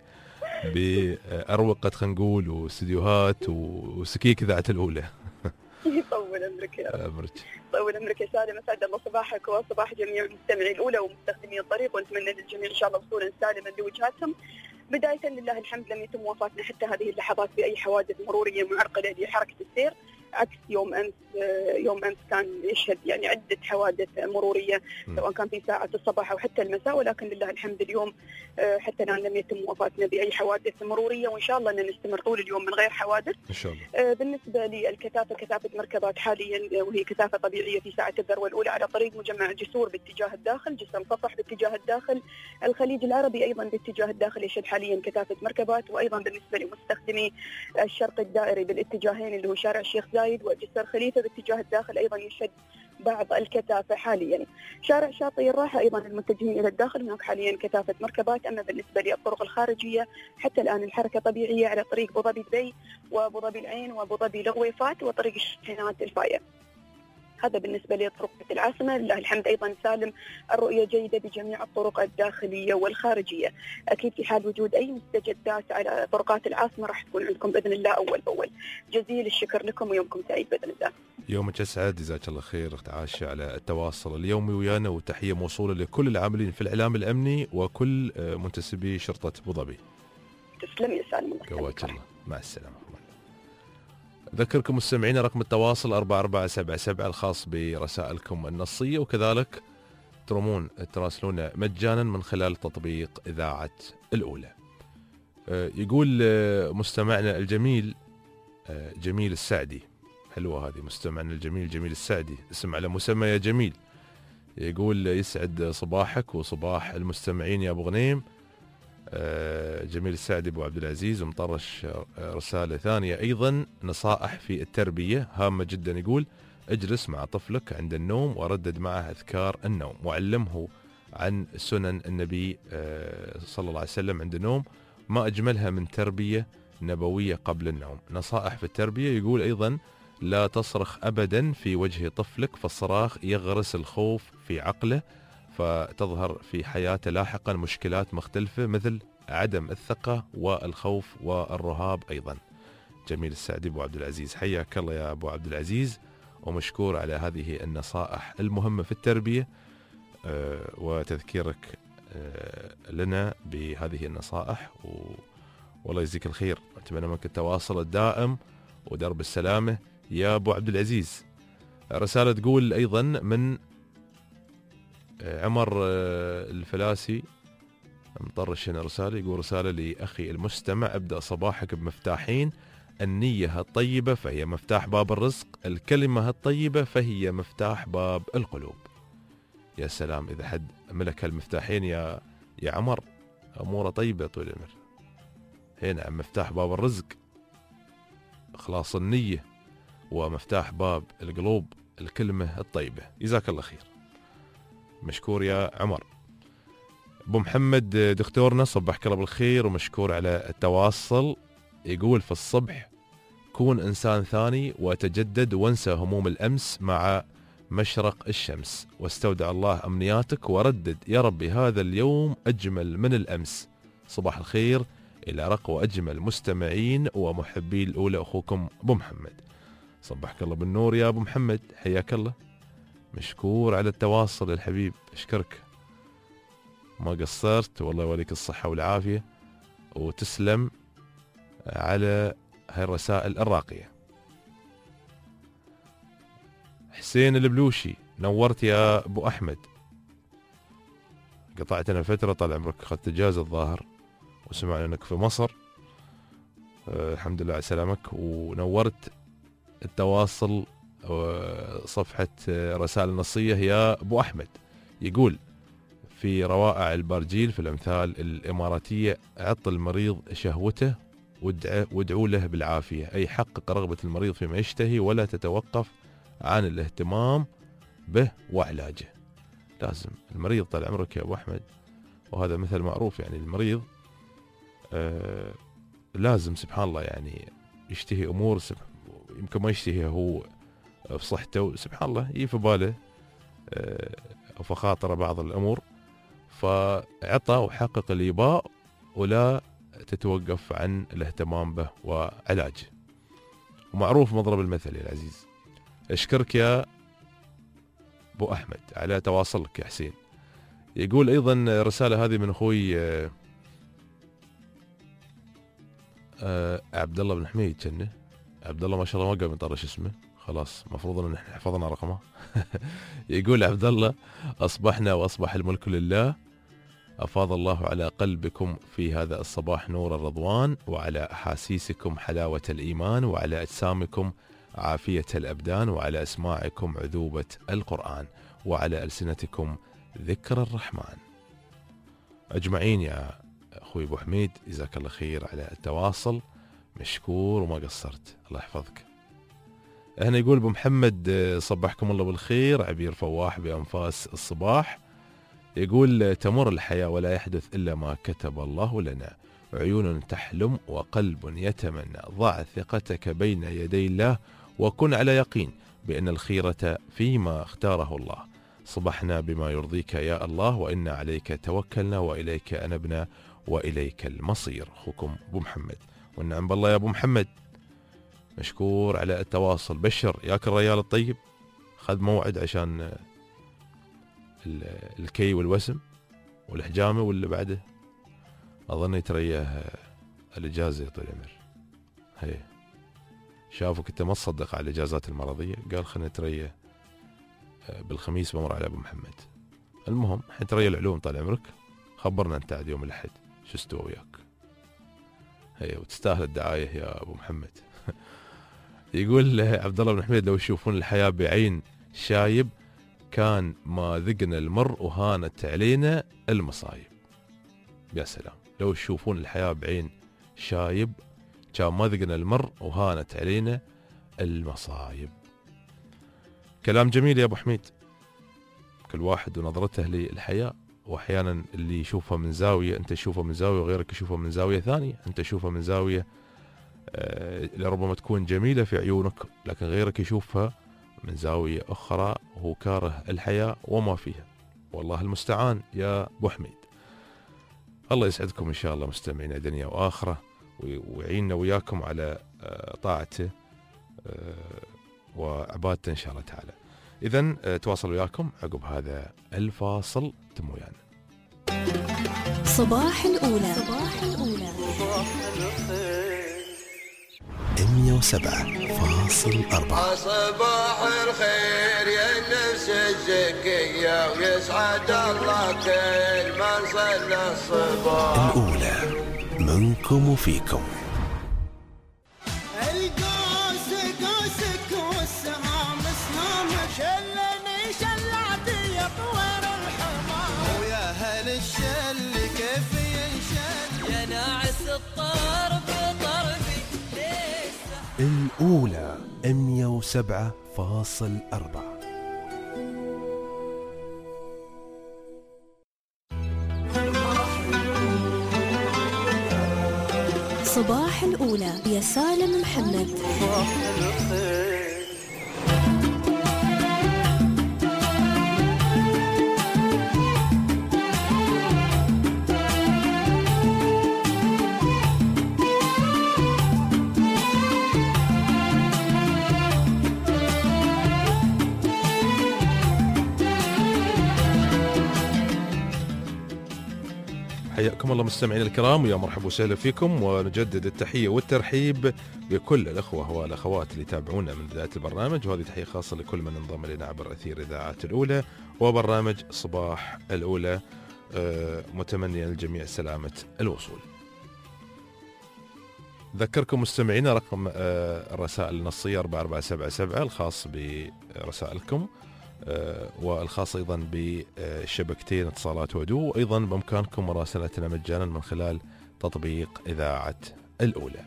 بأروقة خلينا نقول واستديوهات وسكيك ذات الأولى.
يطول عمرك يا رب.
أمرك.
يطول عمرك يا سالم، اسعد الله صباحك وصباح جميع مستمعي الأولى ومستخدمي الطريق، ونتمنى للجميع إن شاء الله وصولا سالما لوجهاتهم. بداية لله الحمد لم يتم وفاتنا حتى هذه اللحظات بأي حوادث مرورية معرقلة لحركة السير، عكس يوم أمس. يوم أمس كان يشهد يعني عدة حوادث مرورية سواء كان في ساعة الصباح أو حتى المساء، ولكن لله الحمد اليوم حتى الآن لم يتم وفاتنا بأي حوادث مرورية، وإن شاء الله أن نستمر طول اليوم من غير حوادث
إن شاء الله.
بالنسبة للكثافة، كثافة مركبات حاليا وهي كثافة طبيعية في ساعة الذروة الأولى على طريق مجمع جسور باتجاه الداخل، جسر صفح باتجاه الداخل، الخليج العربي أيضا باتجاه الداخل يشهد حاليا كثافة مركبات، وأيضا بالنسبة لمستخدمي الشرق الدائري بالاتجاهين اللي هو شارع الشيخ زايد وجسر خليفة باتجاه الداخل أيضا يشهد بعض الكثافة حاليا. شارع شاطئ الراحة أيضا المتجهين إلى الداخل هناك حاليا كثافة مركبات. أما بالنسبة للطرق الخارجية حتى الآن الحركة طبيعية على طريق أبو ظبي دبي وأبو ظبي العين وأبو ظبي الغويفات وطريق الشحنات الفاية. هذا بالنسبة لطرق العاصمة. لله الحمد أيضا سالم الرؤية جيدة بجميع الطرق الداخلية والخارجية. أكيد في حال وجود أي مستجدات على طرقات العاصمة راح تكون عندكم بإذن الله أول بأول. جزيل الشكر لكم ويومكم سعيد بإذن الله.
يومك أسعد، جزاك الله خير أخت عاشة على التواصل اليومي ويانا، وتحية موصولة لكل العاملين في الإعلام الأمني وكل منتسبي شرطة أبو ظبي.
تسلم يا سالم،
قواك الله، مع السلامة. أذكركم مستمعين رقم التواصل أربعة أربعة سبعة سبعة الخاص برسائلكم النصية، وكذلك ترمون تراسلون مجانا من خلال تطبيق إذاعة الأولى. يقول مستمعنا الجميل جميل السعدي، حلوة هذه، مستمعنا الجميل جميل السعدي، اسم على مسمى يا جميل. يقول يسعد صباحك وصباح المستمعين يا أبو غنيم. جميل السعدي أبو عبد العزيز، ومطرش رسالة ثانية أيضا، نصائح في التربية هامة جدا. يقول اجلس مع طفلك عند النوم وردد معه أذكار النوم وعلمه عن سنن النبي صلى الله عليه وسلم عند النوم، ما أجملها من تربية نبوية قبل النوم. نصائح في التربية. يقول أيضا لا تصرخ أبدا في وجه طفلك، فالصراخ يغرس الخوف في عقله، فتظهر في حياته لاحقا مشكلات مختلفة مثل عدم الثقة والخوف والرهاب أيضا. جميل السعدي أبو عبد العزيز، حياك الله يا أبو عبد العزيز، ومشكور على هذه النصائح المهمة في التربية وتذكيرك لنا بهذه النصائح، والله يجزيك الخير. أتمنى منك التواصل الدائم ودرب السلامة يا أبو عبد العزيز. رسالة تقول أيضا من عمر الفلاسي، مطرش هنا رسالة، يقول رسالة لأخي المستمع، أبدأ صباحك بمفتاحين، النية الطيبة فهي مفتاح باب الرزق، الكلمة الطيبة فهي مفتاح باب القلوب. يا سلام إذا حد ملك هالمفتاحين يا يا عمر، أموره طيبة طول العمر. هنا مفتاح باب الرزق إخلاص النية، ومفتاح باب القلوب الكلمة الطيبة. جزاك الله خير، مشكور يا عمر. أبو محمد دكتورنا صبحك الله بالخير ومشكور على التواصل. يقول في الصبح كون إنسان ثاني وتجدد وانسى هموم الأمس مع مشرق الشمس، واستودع الله أمنياتك وردد يا ربي هذا اليوم أجمل من الأمس. صباح الخير إلى أرق وأجمل مستمعين ومحبي الأولى، أخوكم أبو محمد. صبحك الله بالنور يا أبو محمد، حياك الله، مشكور على التواصل الحبيب، أشكرك ما قصرت، والله يوليك الصحة والعافية، وتسلم على هاي الرسائل الراقية. حسين البلوشي نورت يا أبو أحمد، قطعتنا فترة طال عمرك، أخذت إجازة الظاهر وسمعنا أنك في مصر. أه الحمد لله على سلامك، ونورت التواصل صفحة رسائل النصية يا أبو أحمد. يقول في روائع البرجيل في الأمثال الإماراتية عط المريض شهوته وادعوا له بالعافية، أي حقق رغبة المريض فيما يشتهي ولا تتوقف عن الاهتمام به وعلاجه. لازم المريض طال عمرك يا أبو أحمد، وهذا مثل معروف، يعني المريض آه لازم سبحان الله يعني يشتهي أمور يمكن ما يشتهيها هو في صحته، سبحان الله يجي في باله آه أو في خاطره بعض الأمور، فعطى وحقق اللي يباه ولا تتوقف عن الاهتمام به وعلاجه. ومعروف مضرب المثل يا العزيز. أشكرك يا أبو أحمد على تواصلك يا حسين. يقول أيضا رسالة هذه من أخوي آه آه عبد الله بن حميد، كنه عبد الله ما شاء الله ما قام يطرش اسمه، خلاص مفروض ان احنا حفظنا رقمه. يقول عبد الله أصبحنا وأصبح الملك لله، أفاض الله على قلبكم في هذا الصباح نور الرضوان، وعلى أحاسيسكم حلاوة الإيمان، وعلى أجسامكم عافية الأبدان، وعلى أسماعكم عذوبة القرآن، وعلى ألسنتكم ذكر الرحمن. أجمعين يا أخوي أبو حميد، جزاك الله خير على التواصل، مشكور وما قصرت، الله يحفظك. هنا يقول أبو محمد صبحكم الله بالخير، عبير فواح بأنفاس الصباح. يقول تمر الحياة ولا يحدث إلا ما كتب الله لنا، عيون تحلم وقلب يتمنى، ضع ثقتك بين يدي الله وكن على يقين بأن الخيرة فيما اختاره الله. صبحنا بما يرضيك يا الله، وإنا عليك توكلنا وإليك أنبنا وإليك المصير. أخوكم أبو محمد، والنعم بالله يا أبو محمد، مشكور على التواصل. بشر ياك الريال الطيب، خذ موعد عشان الكي والوسم والحجامة واللي بعده، أظن يترياه الإجازة يا طويل العمر. هي شافك أنت ما تصدق على الإجازات المرضية، قال خلنا نتريا بالخميس بمر على أبو محمد. المهم حنتريا العلوم طال عمرك، خبرنا أنت عاد يوم الأحد شو استوى وياك. هي وتستاهل الدعاية يا أبو محمد. يقول عبد الله بن حميد لو يشوفون الحياة بعين شايب كان ما ذقنا المر وهانت علينا المصايب. يا سلام، لو يشوفون الحياة بعين شايب كان ما ذقنا المر وهانت علينا المصايب. كلام جميل يا أبو حميد، كل واحد ونظرته للحياة، وأحيانا اللي يشوفها من زاوية أنت تشوفها من زاوية، وغيرك يشوفها من زاوية ثانية، أنت تشوفها من زاوية آه لربما تكون جميلة في عيونك، لكن غيرك يشوفها من زاوية أخرى وهو كاره الحياة وما فيها. والله المستعان يا أبو حميد. الله يسعدكم إن شاء الله مستمعين دنيا وآخرة، ويعيننا وياكم على طاعته وعبادته إن شاء الله تعالى. إذن تواصل وياكم عقب هذا الفاصل، تم ويانا.
صباح الأولى صباح الأولى
مية وسبعة فاصل أربعة.
صباح الخير يا النفس الزكية، ويسعد الله كل من صلى الصباح.
الأولى منكم وفيكم.
القوس قوسك والسهام سهامك، شلني شلعتي يا طوير الحمام، ويا هل الشل كيف ينشل يا ناعس الطار
الأولى مئة وسبعة فاصل أربعة.
صباح الأولى يا سالم محمد.
حياكم الله مستمعينا الكرام، ويا مرحبا وسهلا فيكم، ونجدد التحية والترحيب بكل الأخوة والأخوات اللي يتابعونا من بداية البرنامج، وهذه تحية خاصة لكل من انضم لنا عبر أثير إذاعات الأولى وبرنامج صباح الأولى، متمنيا للجميع سلامة الوصول. ذكركم مستمعينا رقم الرسائل النصية أربعة أربعة سبعة سبعة الخاص برسائلكم، والخاص أيضا بشبكتين اتصالات ودو، وأيضا بإمكانكم مراسلتنا مجانا من خلال تطبيق إذاعة الأولى.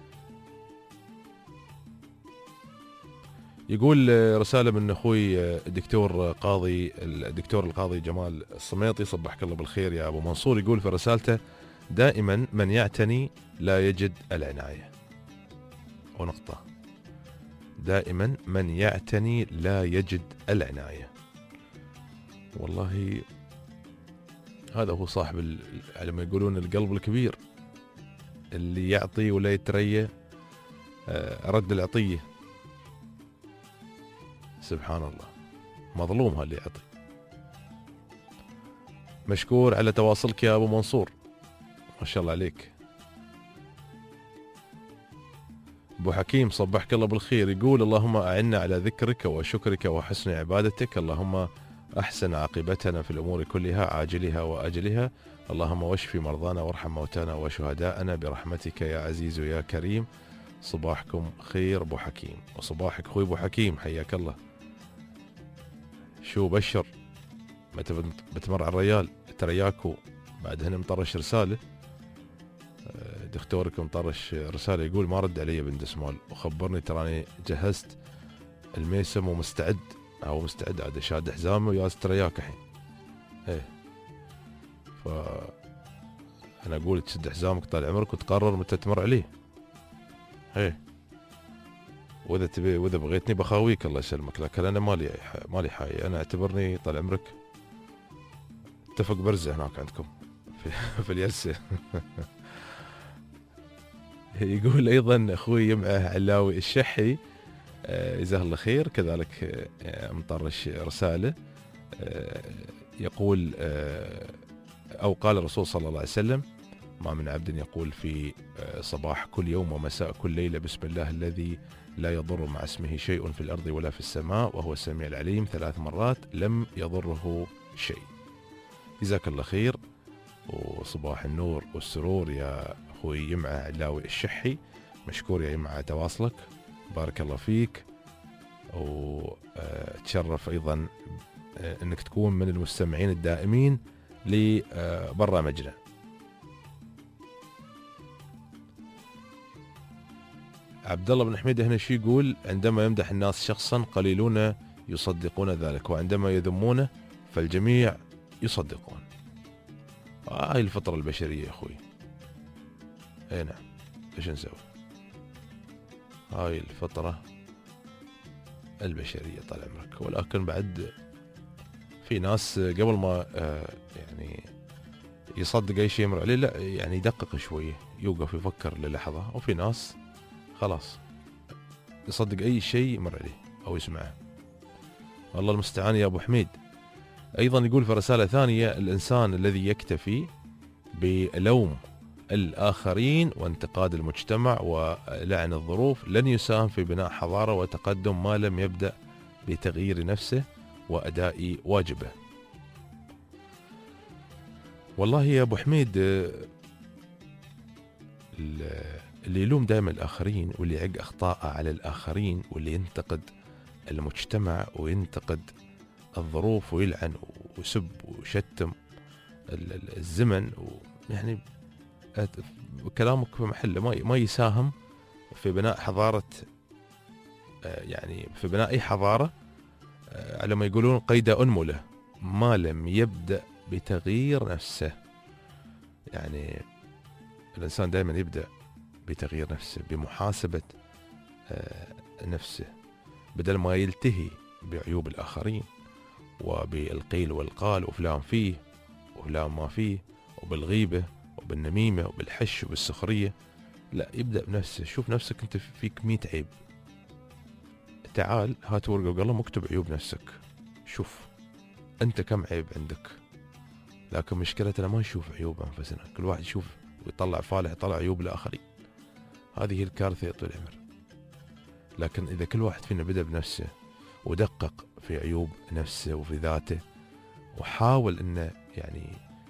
يقول رسالة من أخوي الدكتور قاضي الدكتور القاضي جمال الصميطي، صبحك الله بالخير يا أبو منصور. يقول في رسالته: دائما من يعتني لا يجد العناية، ونقطة، دائما من يعتني لا يجد العناية. والله هذا هو صاحب ال... لما يقولون القلب الكبير اللي يعطي ولا يتريى رد العطية. سبحان الله، مظلوم هاللي يعطي. مشكور على تواصلك يا أبو منصور، ما شاء الله عليك. أبو حكيم صبحك الله بالخير، يقول: اللهم أعنا على ذكرك وشكرك وحسن عبادتك، اللهم أحسن عاقبتنا في الأمور كلها عاجلها وآجلها، اللهم واشفي مرضانا وارحم موتانا وشهداءنا برحمتك يا عزيز يا كريم. صباحكم خير أبو حكيم، وصباحك أخوي أبو حكيم، حياك الله. شو بشر متى بتمر على الريال ترياكو بعد هنا مطرش رسالة، دكتورك مطرش رسالة يقول: ما رد علي بن دسمال وخبرني تراني جهزت الميسم ومستعد، أو مستعد عاد شاد حزامي وياس ترياك الحين. ايه ف أنا أقول تشد حزامك طال عمرك وتقرر متى تمر عليه. ايه وإذا تبي وإذا بغيتني بخاويك الله يسلمك، لكن أنا مالي مالي حاي، أنا اعتبرني طال عمرك اتفق برزة هناك عندكم في, في اليسة. يقول أيضا أخوي يمعه علاوي الشحي، جزاه الله خير، كذلك مطرش رسالة يقول: أو قال الرسول صلى الله عليه وسلم: ما من عبد يقول في صباح كل يوم ومساء كل ليلة بسم الله الذي لا يضر مع اسمه شيء في الأرض ولا في السماء وهو السميع العليم ثلاث مرات لم يضره شيء. جزاك الله خير وصباح النور والسرور يا أخوي يمعه علاوي الشحي، مشكور يا يمعه تواصلك، بارك الله فيك، وتشرف أيضا أنك تكون من المستمعين الدائمين لبرنامجنا. عبد الله بن حميد هنا شي يقول: عندما يمدح الناس شخصا قليلون يصدقون ذلك، وعندما يذمونه فالجميع يصدقون. هاي الفطرة البشرية يا أخوي. اي نعم، ايش نسوي؟ هاي الفطرة البشرية طال عمرك. ولكن بعد في ناس قبل ما يعني يصدق اي شيء يمر عليه لا يعني يدقق شوية، يوقف يفكر للحظة، وفي ناس خلاص يصدق اي شيء يمر عليه او يسمعه. الله المستعان يا ابو حميد. ايضا يقول في رسالة ثانية: الانسان الذي يكتفي بلوم الآخرين وانتقاد المجتمع ولعن الظروف لن يساهم في بناء حضارة وتقدم ما لم يبدأ بتغيير نفسه وأداء واجبه. والله يا أبو حميد، اللي يلوم دائما الآخرين واللي يعق أخطاء على الآخرين واللي ينتقد المجتمع وينتقد الظروف ويلعن ويسب ويشتم الزمن، يعني كلامك في محله، ما ما يساهم في بناء حضارة يعني في بناء أي حضارة على ما يقولون قيد أنملة ما لم يبدأ بتغيير نفسه. يعني الإنسان دائما يبدأ بتغيير نفسه، بمحاسبة نفسه، بدل ما يلتهي بعيوب الآخرين وبالقيل والقال وفلان فيه وفلان ما فيه وبالغيبة وبالنميمة وبالحش وبالسخرية. لا، يبدأ بنفسه. شوف نفسك أنت فيك مئة عيب، تعال هات ورقة وقلم واكتب عيوب نفسك، شوف أنت كم عيب عندك. لكن مشكلتنا ما نشوف عيوب أنفسنا، كل واحد يشوف ويطلع فالح يطلع عيوب الآخرين. هذه هي الكارثة يا طويل العمر. لكن إذا كل واحد فينا بدأ بنفسه ودقق في عيوب نفسه وفي ذاته وحاول إنه يعني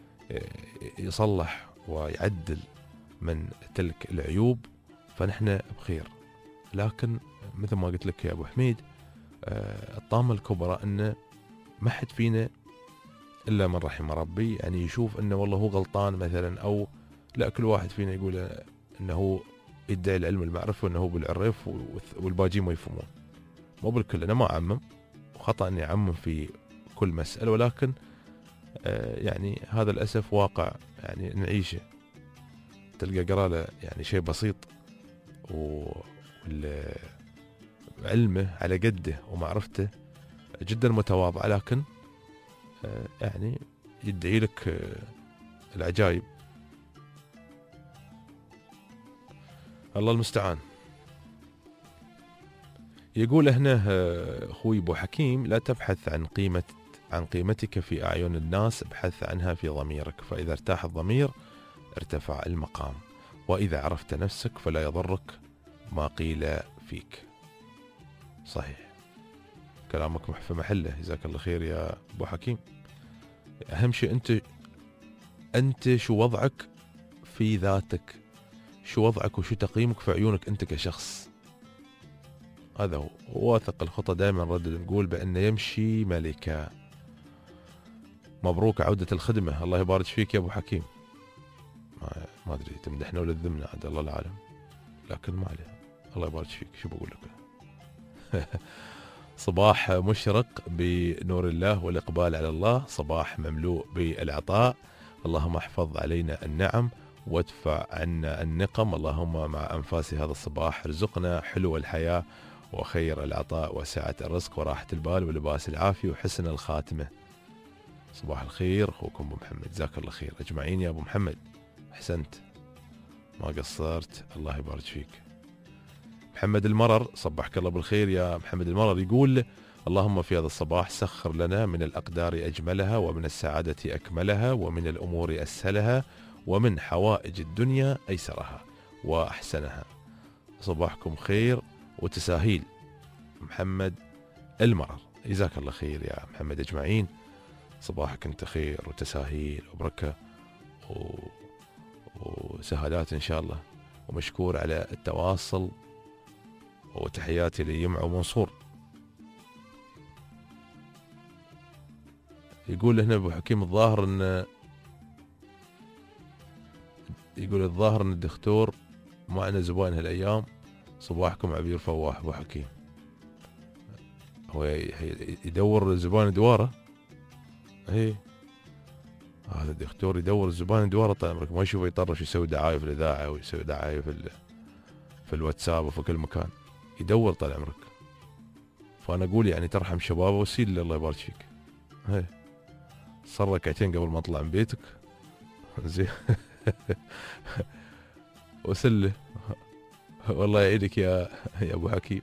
يصلح ويعدل من تلك العيوب، فنحن بخير. لكن مثل ما قلت لك يا أبو حميد، الطامة الكبرى إنه ما حد فينا إلا من رحم ربي يعني يشوف إنه والله هو غلطان مثلا، أو لا، كل واحد فينا يقول إنه هو يدعي العلم والمعرفة وإنه هو بالعرف والباجين ما يفهمون. مو بالكل، أنا ما أعمم، وخطأ إني أعمم في كل مسألة، ولكن يعني هذا للأسف واقع يعني نعيشه. تلقى قراله يعني شيء بسيط وعلمه على قده ومعرفته جدا متواضع، لكن يعني يدعي لك العجائب. الله المستعان. يقول هنا أخوي أبو حكيم: لا تبحث عن قيمة عن قيمتك في أعين الناس، ابحث عنها في ضميرك، فإذا ارتاح الضمير ارتفع المقام، وإذا عرفت نفسك فلا يضرك ما قيل فيك. صحيح، كلامك في محله، جزاك الله خير يا أبو حكيم. أهم شيء أنت أنت شو وضعك في ذاتك، شو وضعك وشو تقييمك في عيونك أنت كشخص. هذا هو. واثق الخطى دائما نردد نقول بأن يمشي ملكا. مبروك عودة الخدمة، الله يبارك فيك يا أبو حكيم. ما, ما أدري تمدحنا ولا تذمنا، عاد الله العالم، لكن ما عليه، الله يبارك فيك. شو بقول لك؟ صباح مشرق بنور الله والإقبال على الله، صباح مملوء بالعطاء. اللهم احفظ علينا النعم وادفع عنا النقم. اللهم مع أنفاس هذا الصباح ارزقنا حلو الحياة وخير العطاء وسعة الرزق وراحة البال ولباس العافية وحسن الخاتمة. صباح الخير، أخوكم أبو محمد، جزاك الله خير أجمعين يا أبو محمد، أحسنت ما قصرت، الله يبارك فيك. محمد المرر، صبحك الله بالخير يا محمد المرر، يقول: اللهم في هذا الصباح سخر لنا من الأقدار أجملها، ومن السعادة أكملها، ومن الأمور أسهلها، ومن حوائج الدنيا أيسرها وأحسنها. صباحكم خير وتساهيل. محمد المرر، جزاك الله خير يا محمد أجمعين، صباحك أنت خير وتساهيل وبركة و... وسهالات إن شاء الله، ومشكور على التواصل، وتحياتي ليمع منصور. يقول هنا أبو حكيم: الظاهر أن يقول الظاهر أن الدكتور معنا زبائن هالأيام. صباحكم عبير فواح أبو حكيم. هو يدور الزبائن دواره. ايه، هذا الدكتور يدور الزبائن دواره طال عمرك، ما يشوف يطرش يسوي دعاية في الإذاعة ويسوي دعاية في في الواتساب وفي كل مكان، يدور طال عمرك. فأنا أقول يعني ترحم شبابه وسيل، الله يبارك فيك. هي صار ركعتين قبل ما أطلع من بيتك، زين وسله، والله يعينك يا يا أبو حكيم.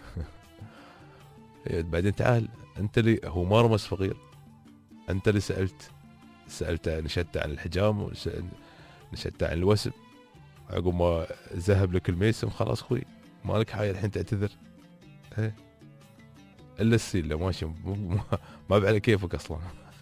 بعدين تعال أنت اللي هو ما رمس فقير، أنت اللي سألت سألت نشدت عن الحجام ونشدت عن الوسم، عقب ما ذهب لك الميسم خلاص خوي ما لك حاجة الحين تعتذر. ايه إلا السيلة ماشي، ما بعلى كيفك أصلا.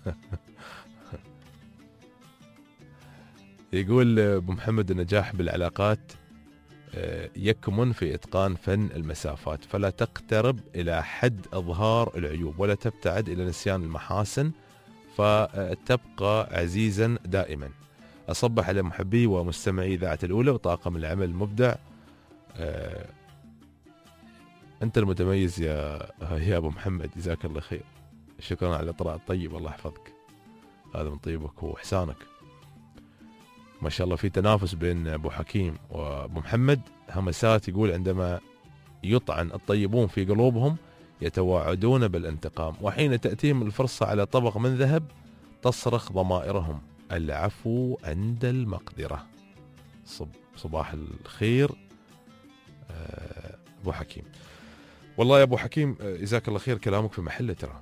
يقول أبو محمد: النجاح بالعلاقات يكمن في إتقان فن المسافات، فلا تقترب إلى حد إظهار العيوب، ولا تبتعد إلى نسيان المحاسن، فتبقى عزيزا دائما. أصبح على محبي ومستمعي إذاعة الأولى وطاقم العمل المبدع. انت المتميز يا يا ابو محمد، جزاك الله خير. شكرا على الاطراء الطيب، الله يحفظك. هذا من طيبك واحسانك. ما شاء الله في تنافس بين ابو حكيم وابو محمد. همسات يقول عندما يطعن الطيبون في قلوبهم يتواعدون بالانتقام، وحين تأتيهم الفرصة على طبق من ذهب تصرخ ضمائرهم العفو عند المقدرة. صب صباح الخير ابو حكيم. والله يا ابو حكيم جزاك الله خير، كلامك في محله. ترى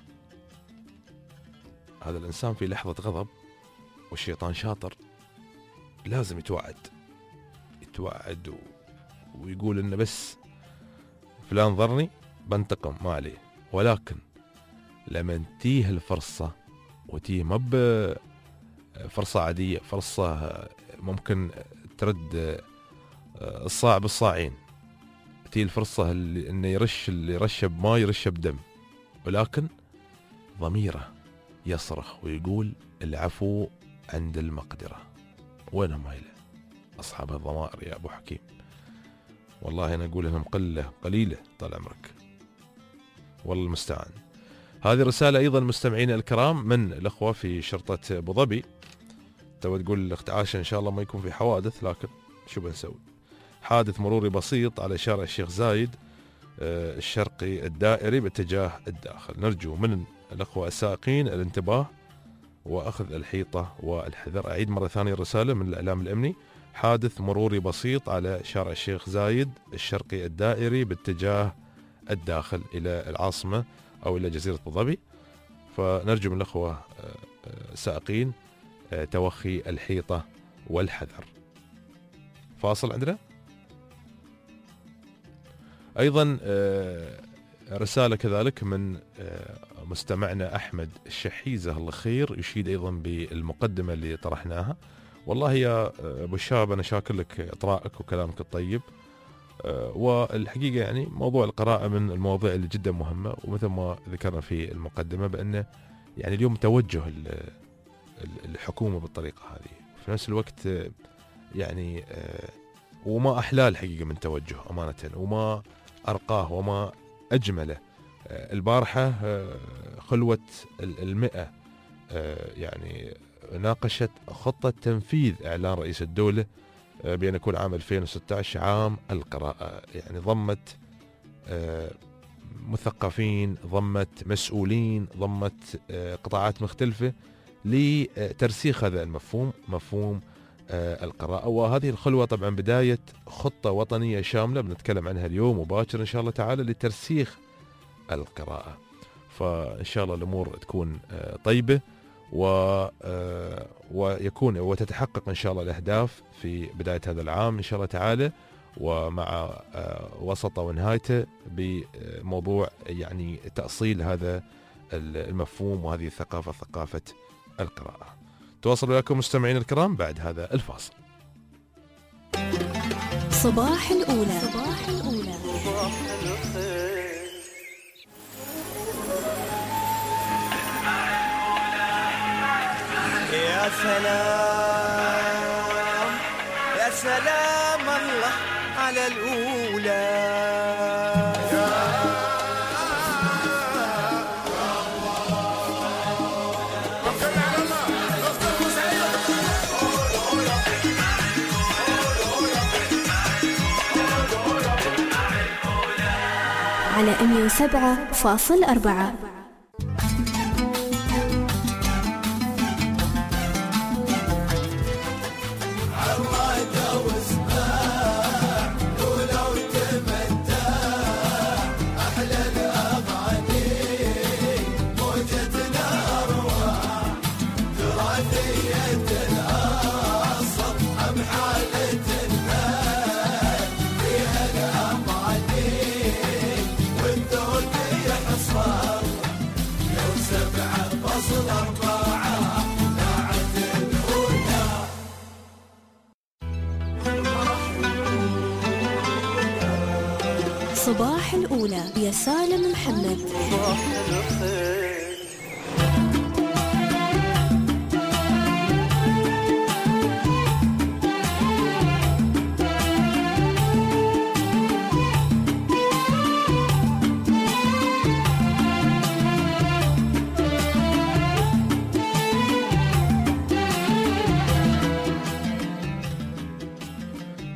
هذا الانسان في لحظة غضب والشيطان شاطر لازم يتوعد يتوعد و... ويقول انه بس فلان ضرني بنتقم ما عليه، ولكن لما تيه الفرصة وتيه ما بفرصة عادية، فرصة ممكن ترد الصاع بالصاعين، تيه الفرصة اللي انه يرش اللي يرشه بماء يرشه بدم، ولكن ضميره يصرخ ويقول العفو عند المقدرة. وينهم هايله اصحاب الضمائر يا ابو حكيم؟ والله انا اقول انهم قله قليله طال عمرك، والله المستعان. هذه رساله ايضا مستمعينا الكرام من الاخوه في شرطه ابو ظبي. تو تقول الاخت عائشه ان شاء الله ما يكون في حوادث، لكن شو بنسوي؟ حادث مروري بسيط على شارع الشيخ زايد الشرقي الدائري باتجاه الداخل. نرجو من الاخوه السائقين الانتباه واخذ الحيطه والحذر. اعيد مره ثانيه الرساله من الاعلام الامني: حادث مروري بسيط على شارع الشيخ زايد الشرقي الدائري باتجاه الداخل الى العاصمه او الى جزيره ابو ظبي. فنرجو من الاخوه السائقين توخي الحيطه والحذر. فاصل عندنا. ايضا رساله كذلك من مستمعنا احمد الشحي جزاه الله خير، يشيد ايضا بالمقدمه اللي طرحناها. والله يا ابو الشاب انا شاكر لك اطرائك وكلامك الطيب، والحقيقه يعني موضوع القراءه من المواضيع اللي جدا مهمه، ومثل ما ذكرنا في المقدمه بانه يعني اليوم توجه الحكومه بالطريقه هذه، في نفس الوقت يعني وما احلاه الحقيقه من توجه امانه، وما ارقاه وما اجمله. البارحه خلوه المئة يعني ناقشت خطة تنفيذ إعلان رئيس الدولة بأن يكون عام ألفين وستة عشر عام القراءة، يعني ضمت مثقفين، ضمت مسؤولين، ضمت قطاعات مختلفة لترسيخ هذا المفهوم، مفهوم القراءة. وهذه الخلوة طبعا بداية خطة وطنية شاملة بنتكلم عنها اليوم وباكر إن شاء الله تعالى لترسيخ القراءة. فإن شاء الله الأمور تكون طيبة و ويكون وتتحقق ان شاء الله الاهداف في بدايه هذا العام ان شاء الله تعالى، ومع وسطه ونهايته بموضوع يعني تاصيل هذا المفهوم وهذه الثقافه، ثقافه القراءه. تواصل وياكم مستمعين الكرام بعد هذا الفاصل.
صباح الاولى صباح الاولى
يا سلام يا سلام الله على الأولى.
على مية وسبعة فاصل أربعة. صباح الأولى يا سالم محمد.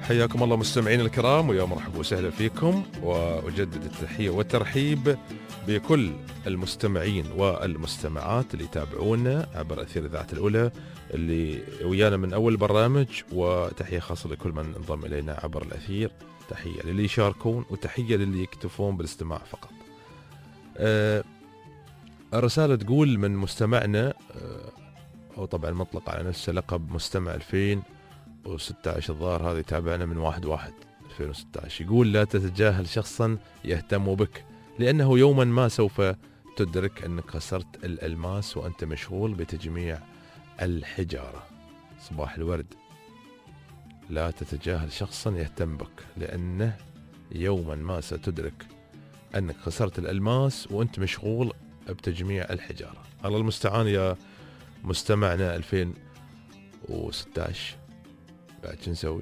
حياكم الله مستمعين الكرام ويا مرحبا وسهلا فيكم، وأجدد التحية والترحيب بكل المستمعين والمستمعات اللي يتابعونا عبر أثير إذاعة الأولى اللي ويانا من أول برنامج، وتحية خاصة لكل من انضم إلينا عبر الأثير، تحية للي يشاركون وتحية للي يكتفون بالاستماع فقط. أه الرسالة تقول من مستمعنا، أه أو طبعا مطلق على نفسه لقب مستمع ألفين وستة عشر الظاهر، هذا يتابعنا من واحد واحد ألفين وستة عشر. يقول: لا تتجاهل شخصا يهتم بك، لأنه يوما ما سوف تدرك أنك خسرت الألماس وأنت مشغول بتجميع الحجارة. صباح الورد. لا تتجاهل شخصا يهتم بك، لأنه يوما ما ستدرك أنك خسرت الألماس وأنت مشغول بتجميع الحجارة. الله المستعان يا مستمعنا ألفين وستة عشر. بعد شو نسوي؟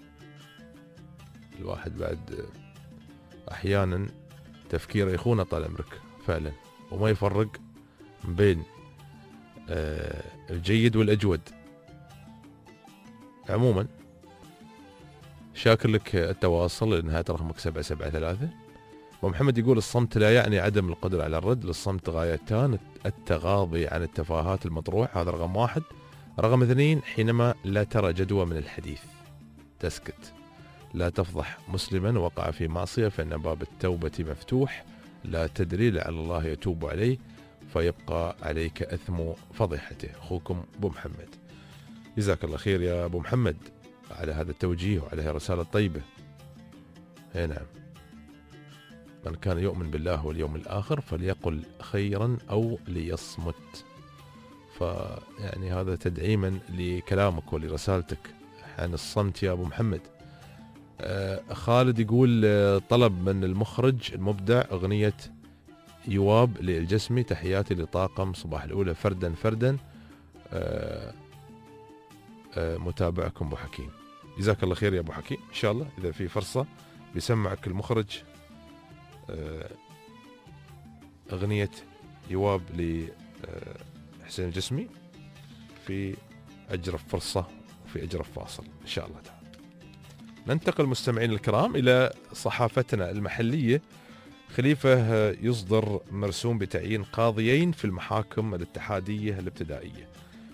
الواحد بعد أحيانا تفكيره يخونه طال عمرك فعلا، وما يفرق بين الجيد والأجود. عموما شاكر لك التواصل لنهاية رقمك سبعة سبعة ثلاثة. ومحمد يقول: الصمت لا يعني عدم القدرة على الرد، للصمت غايتان: التغاضي عن التفاهات المطروح، هذا رقم واحد. رقم اثنين: حينما لا ترى جدوى من الحديث تسكت. لا تفضح مسلما وقع في معصية، فإن باب التوبة مفتوح، لا تدري لعل الله يتوب عليه فيبقى عليك أثم فضيحته. أخوكم أبو محمد. جزاك الله خير يا أبو محمد على هذا التوجيه وعلى هذه الرسالة الطيبة. اي نعم، من كان يؤمن بالله واليوم الآخر فليقل خيرا أو ليصمت. فيعني هذا تدعيما لكلامك ولرسالتك عن الصمت يا أبو محمد. آه خالد يقول: آه طلب من المخرج المبدع أغنية يواب للجسمي، تحياتي لطاقم صباح الأولى فردا فردا. آه آه متابعكم أبو حكيم. جزاك الله خير يا أبو حكيم. إن شاء الله إذا في فرصة بيسمعك المخرج آه أغنية يواب لحسين الجسمي في أجرف فرصة وفي أجرف فاصل إن شاء الله تعالى. ننتقل مستمعين الكرام إلى صحافتنا المحلية. خليفة يصدر مرسوم بتعيين قاضيين في المحاكم الاتحادية الابتدائية.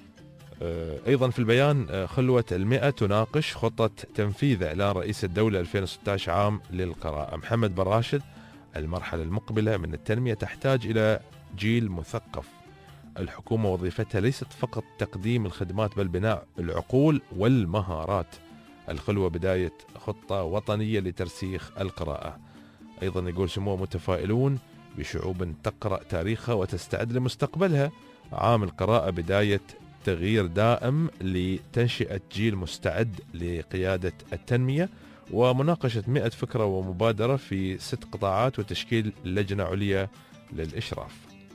أيضا في البيان: خلوة المئة تناقش خطة تنفيذ إعلان رئيس الدولة ألفين وستة عشر عام للقراءة. محمد بن راشد: المرحلة المقبلة من التنمية تحتاج إلى جيل مثقف. الحكومة وظيفتها ليست فقط تقديم الخدمات بل بناء العقول والمهارات. الخلوة بداية خطة وطنية لترسيخ القراءة. أيضا يقول سموه: متفائلون بشعوب تقرأ تاريخها وتستعد لمستقبلها. عام القراءة بداية تغيير دائم لتنشئة جيل مستعد لقيادة التنمية، ومناقشة مئة فكرة ومبادرة في ست قطاعات، وتشكيل لجنة عليا للإشراف.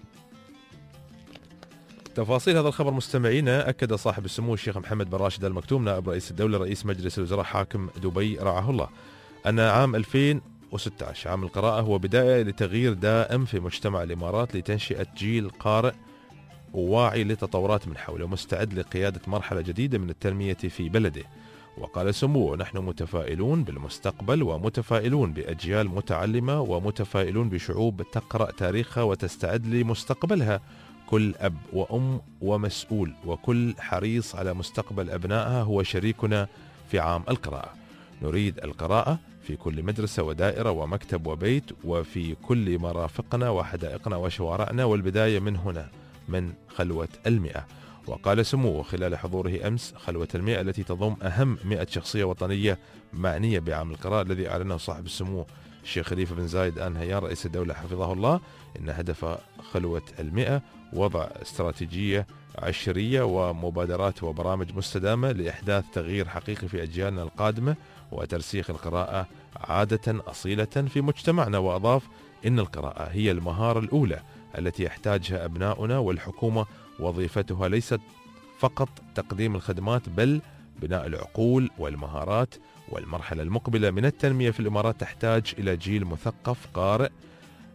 تفاصيل هذا الخبر مستمعينا أكد صاحب السمو الشيخ محمد بن راشد آل مكتوم نائب رئيس الدولة رئيس مجلس الوزراء حاكم دبي رعاه الله أن عام ألفين وستة عشر عام القراءة هو بداية لتغيير دائم في مجتمع الإمارات لتنشئة جيل قارئ وواعي لتطورات من حوله ومستعد لقيادة مرحلة جديدة من التنمية في بلده. وقال سموه: نحن متفائلون بالمستقبل ومتفائلون بأجيال متعلمة ومتفائلون بشعوب تقرأ تاريخها وتستعد لمستقبلها. كل أب وأم ومسؤول وكل حريص على مستقبل أبنائها هو شريكنا في عام القراءة. نريد القراءة في كل مدرسة ودائرة ومكتب وبيت وفي كل مرافقنا وحدائقنا وشوارعنا، والبداية من هنا من خلوة المئة. وقال سموه خلال حضوره أمس خلوة المئة التي تضم أهم مئة شخصية وطنية معنية بعام القراءة الذي أعلنه صاحب السمو الشيخ خليفة بن زايد آل نهيان رئيس الدولة حفظه الله، إن هدف خلوة المئة وضع استراتيجية عشرية ومبادرات وبرامج مستدامة لإحداث تغيير حقيقي في أجيالنا القادمة وترسيخ القراءة عادة أصيلة في مجتمعنا. وأضاف: إن القراءة هي المهارة الأولى التي يحتاجها أبناؤنا، والحكومة وظيفتها ليست فقط تقديم الخدمات بل بناء العقول والمهارات. والمرحلة المقبلة من التنمية في الإمارات تحتاج إلى جيل مثقف قارئ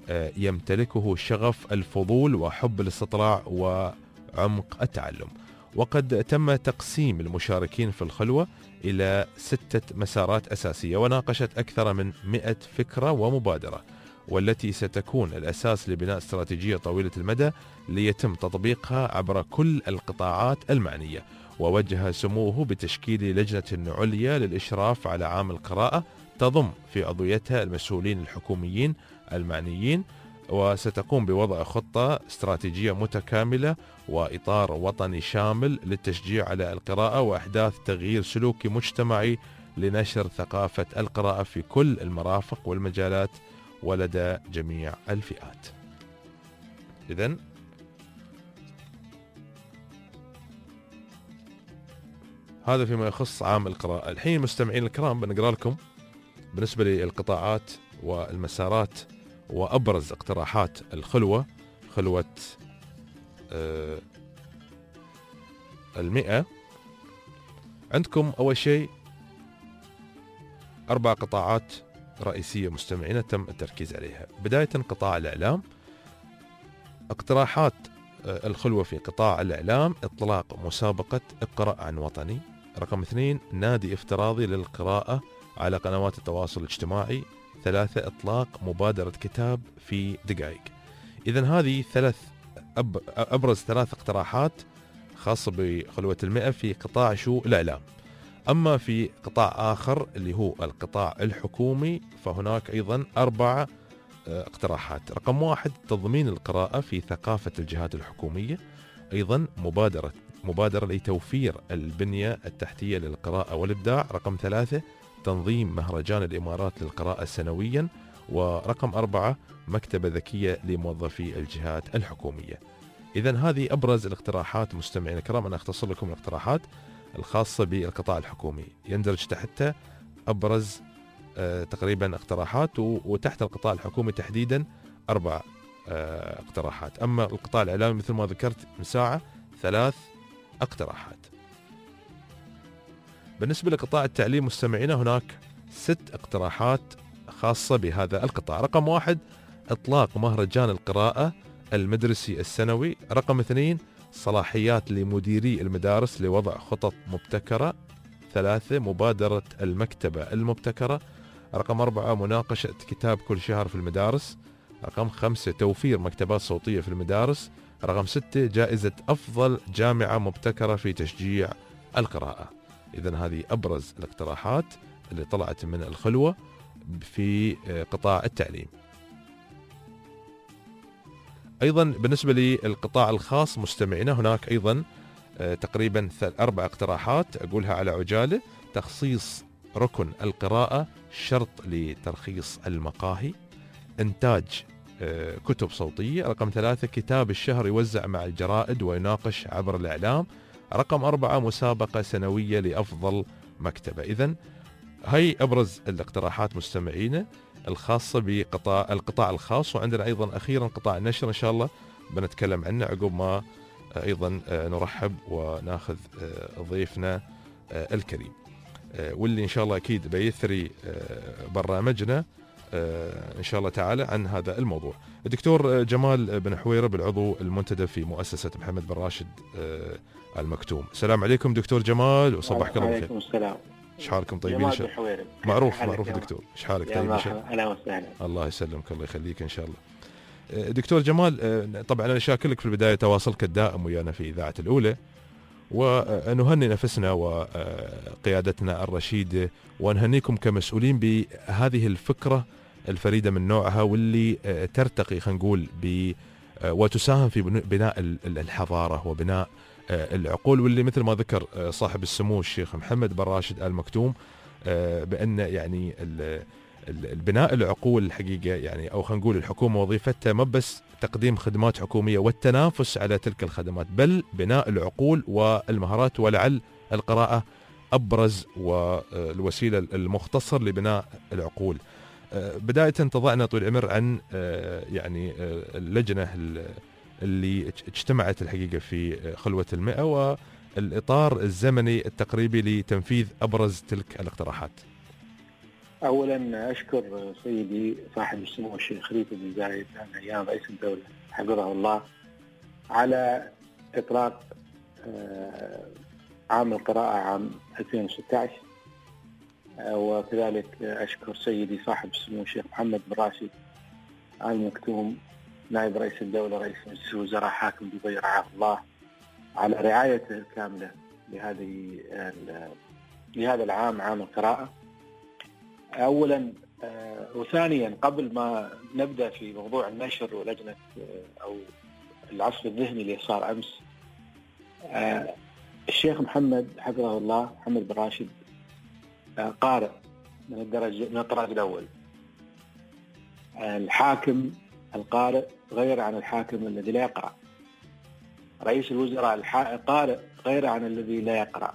يمتلكه شغف الفضول وحب الاستطلاع وعمق التعلم. وقد تم تقسيم المشاركين في الخلوة إلى ستة مسارات أساسية، وناقشت أكثر من مئة فكرة ومبادرة، والتي ستكون الأساس لبناء استراتيجية طويلة المدى ليتم تطبيقها عبر كل القطاعات المعنية. ووجه سموه بتشكيل لجنة عليا للإشراف على عام القراءة تضم في عضويتها المسؤولين الحكوميين المعنيين، وستقوم بوضع خطة استراتيجية متكاملة وإطار وطني شامل للتشجيع على القراءة وإحداث تغيير سلوكي مجتمعي لنشر ثقافة القراءة في كل المرافق والمجالات ولدى جميع الفئات. إذن هذا فيما يخص عام القراءة. الحين مستمعين الكرام بنقرأ لكم بالنسبة للقطاعات والمسارات وأبرز اقتراحات الخلوة، خلوة آه المئة. عندكم أول شيء أربع قطاعات رئيسية مستمعين تم التركيز عليها. بداية قطاع الإعلام. اقتراحات آه الخلوة في قطاع الإعلام: إطلاق مسابقة اقرأ عن وطني. رقم اثنين، نادي افتراضي للقراءة على قنوات التواصل الاجتماعي. ثلاثة، إطلاق مبادرة كتاب في دقائق. إذن هذه ثلاث أب أبرز ثلاث اقتراحات خاصة بخلوة المئة في قطاع شو الإعلام. أما في قطاع آخر اللي هو القطاع الحكومي فهناك أيضا أربع اقتراحات. رقم واحد، تضمين القراءة في ثقافة الجهات الحكومية. أيضا مبادرة مبادرة لتوفير البنية التحتية للقراءة والإبداع. رقم ثلاثة، تنظيم مهرجان الإمارات للقراءة سنويا. ورقم أربعة، مكتبة ذكية لموظفي الجهات الحكومية. إذن هذه أبرز الاقتراحات مستمعين الكرام. أنا أختصر لكم الاقتراحات الخاصة بالقطاع الحكومي، يندرج تحتها أبرز آه تقريبا اقتراحات، وتحت القطاع الحكومي تحديدا أربع آه اقتراحات. أما القطاع الإعلامي مثل ما ذكرت من ساعة ثلاث اقتراحات. بالنسبة لقطاع التعليم مستمعينا هناك ست اقتراحات خاصة بهذا القطاع. رقم واحد، إطلاق مهرجان القراءة المدرسي السنوي. رقم اثنين، صلاحيات لمديري المدارس لوضع خطط مبتكرة. ثلاثة، مبادرة المكتبة المبتكرة. رقم أربعة، مناقشة كتاب كل شهر في المدارس. رقم خمسة، توفير مكتبات صوتية في المدارس. رقم ستة، جائزة أفضل جامعة مبتكرة في تشجيع القراءة. إذن هذه أبرز الاقتراحات اللي طلعت من الخلوة في قطاع التعليم. أيضا بالنسبة للقطاع الخاص مستمعينا هناك أيضا تقريبا أربع اقتراحات أقولها على عجالة. تخصيص ركن القراءة شرط لترخيص المقاهي. إنتاج كتب صوتية. رقم ثلاثة، كتاب الشهر يوزع مع الجرائد ويناقش عبر الإعلام. رقم أربعة، مسابقة سنوية لأفضل مكتبة. إذن هاي أبرز الاقتراحات مستمعينا الخاصة بقطاع القطاع الخاص. وعندنا أيضا أخيرا قطاع النشر إن شاء الله بنتكلم عنه عقب ما أيضا نرحب وناخذ ضيفنا الكريم واللي إن شاء الله أكيد بيثري برنامجنا إن شاء الله تعالى عن هذا الموضوع. الدكتور جمال بن حويرب العضو المنتدب في مؤسسة محمد بن راشد المكتوم. السلام عليكم دكتور جمال وصباحك الله بالخير.
وعليكم السلام.
شحالكم طيبين ان شاء الله؟ معروف معروف دكتور. شحالك طيب ان شاء الله؟
اهلا وسهلا.
الله يسلمك الله يخليك ان شاء الله. دكتور جمال طبعا انا شاكرك في البدايه تواصلك الدائم ويانا في اذاعه الاولى، ونهني نفسنا وقيادتنا الرشيده ونهنيكم كمسؤولين بهذه الفكره الفريده من نوعها واللي ترتقي خلينا نقول ب وتساهم في بناء الحضاره وبناء العقول، واللي مثل ما ذكر صاحب السمو الشيخ محمد بن راشد آل مكتوم بأن يعني البناء العقول الحقيقة يعني أو خلينا نقول الحكومة وظيفتها ما بس تقديم خدمات حكومية والتنافس على تلك الخدمات، بل بناء العقول والمهارات، ولعل القراءة أبرز والوسيلة المختصر لبناء العقول. بداية تضعنا طول العمر عن يعني اللجنة اللي اجتمعت الحقيقة في خلوة المئة والإطار الزمني التقريبي لتنفيذ أبرز تلك الاقتراحات.
أولا أشكر سيدي صاحب السمو الشيخ خليفة بن زايد آل نهيان رئيس الدولة حفظه الله على إطلاق عام القراءة عام ألفين وستة عشر. وكذلك أشكر سيدي صاحب السمو الشيخ محمد بن راشد آل مكتوم نائب رئيس الدولة رئيس مجلس الوزراء حاكم دبي رعاه الله على رعايته الكاملة لهذه لهذا العام عام القراءة. أولا وثانيا قبل ما نبدأ في موضوع النشر ولجنة أو العصف الذهني اللي صار أمس، الشيخ محمد حفظه الله محمد بن راشد قارئ من الدرجة من الطراز الأول. الحاكم القارئ غير عن الحاكم الذي لا يقرأ. رئيس الوزراء القارئ غير عن الذي لا يقرأ.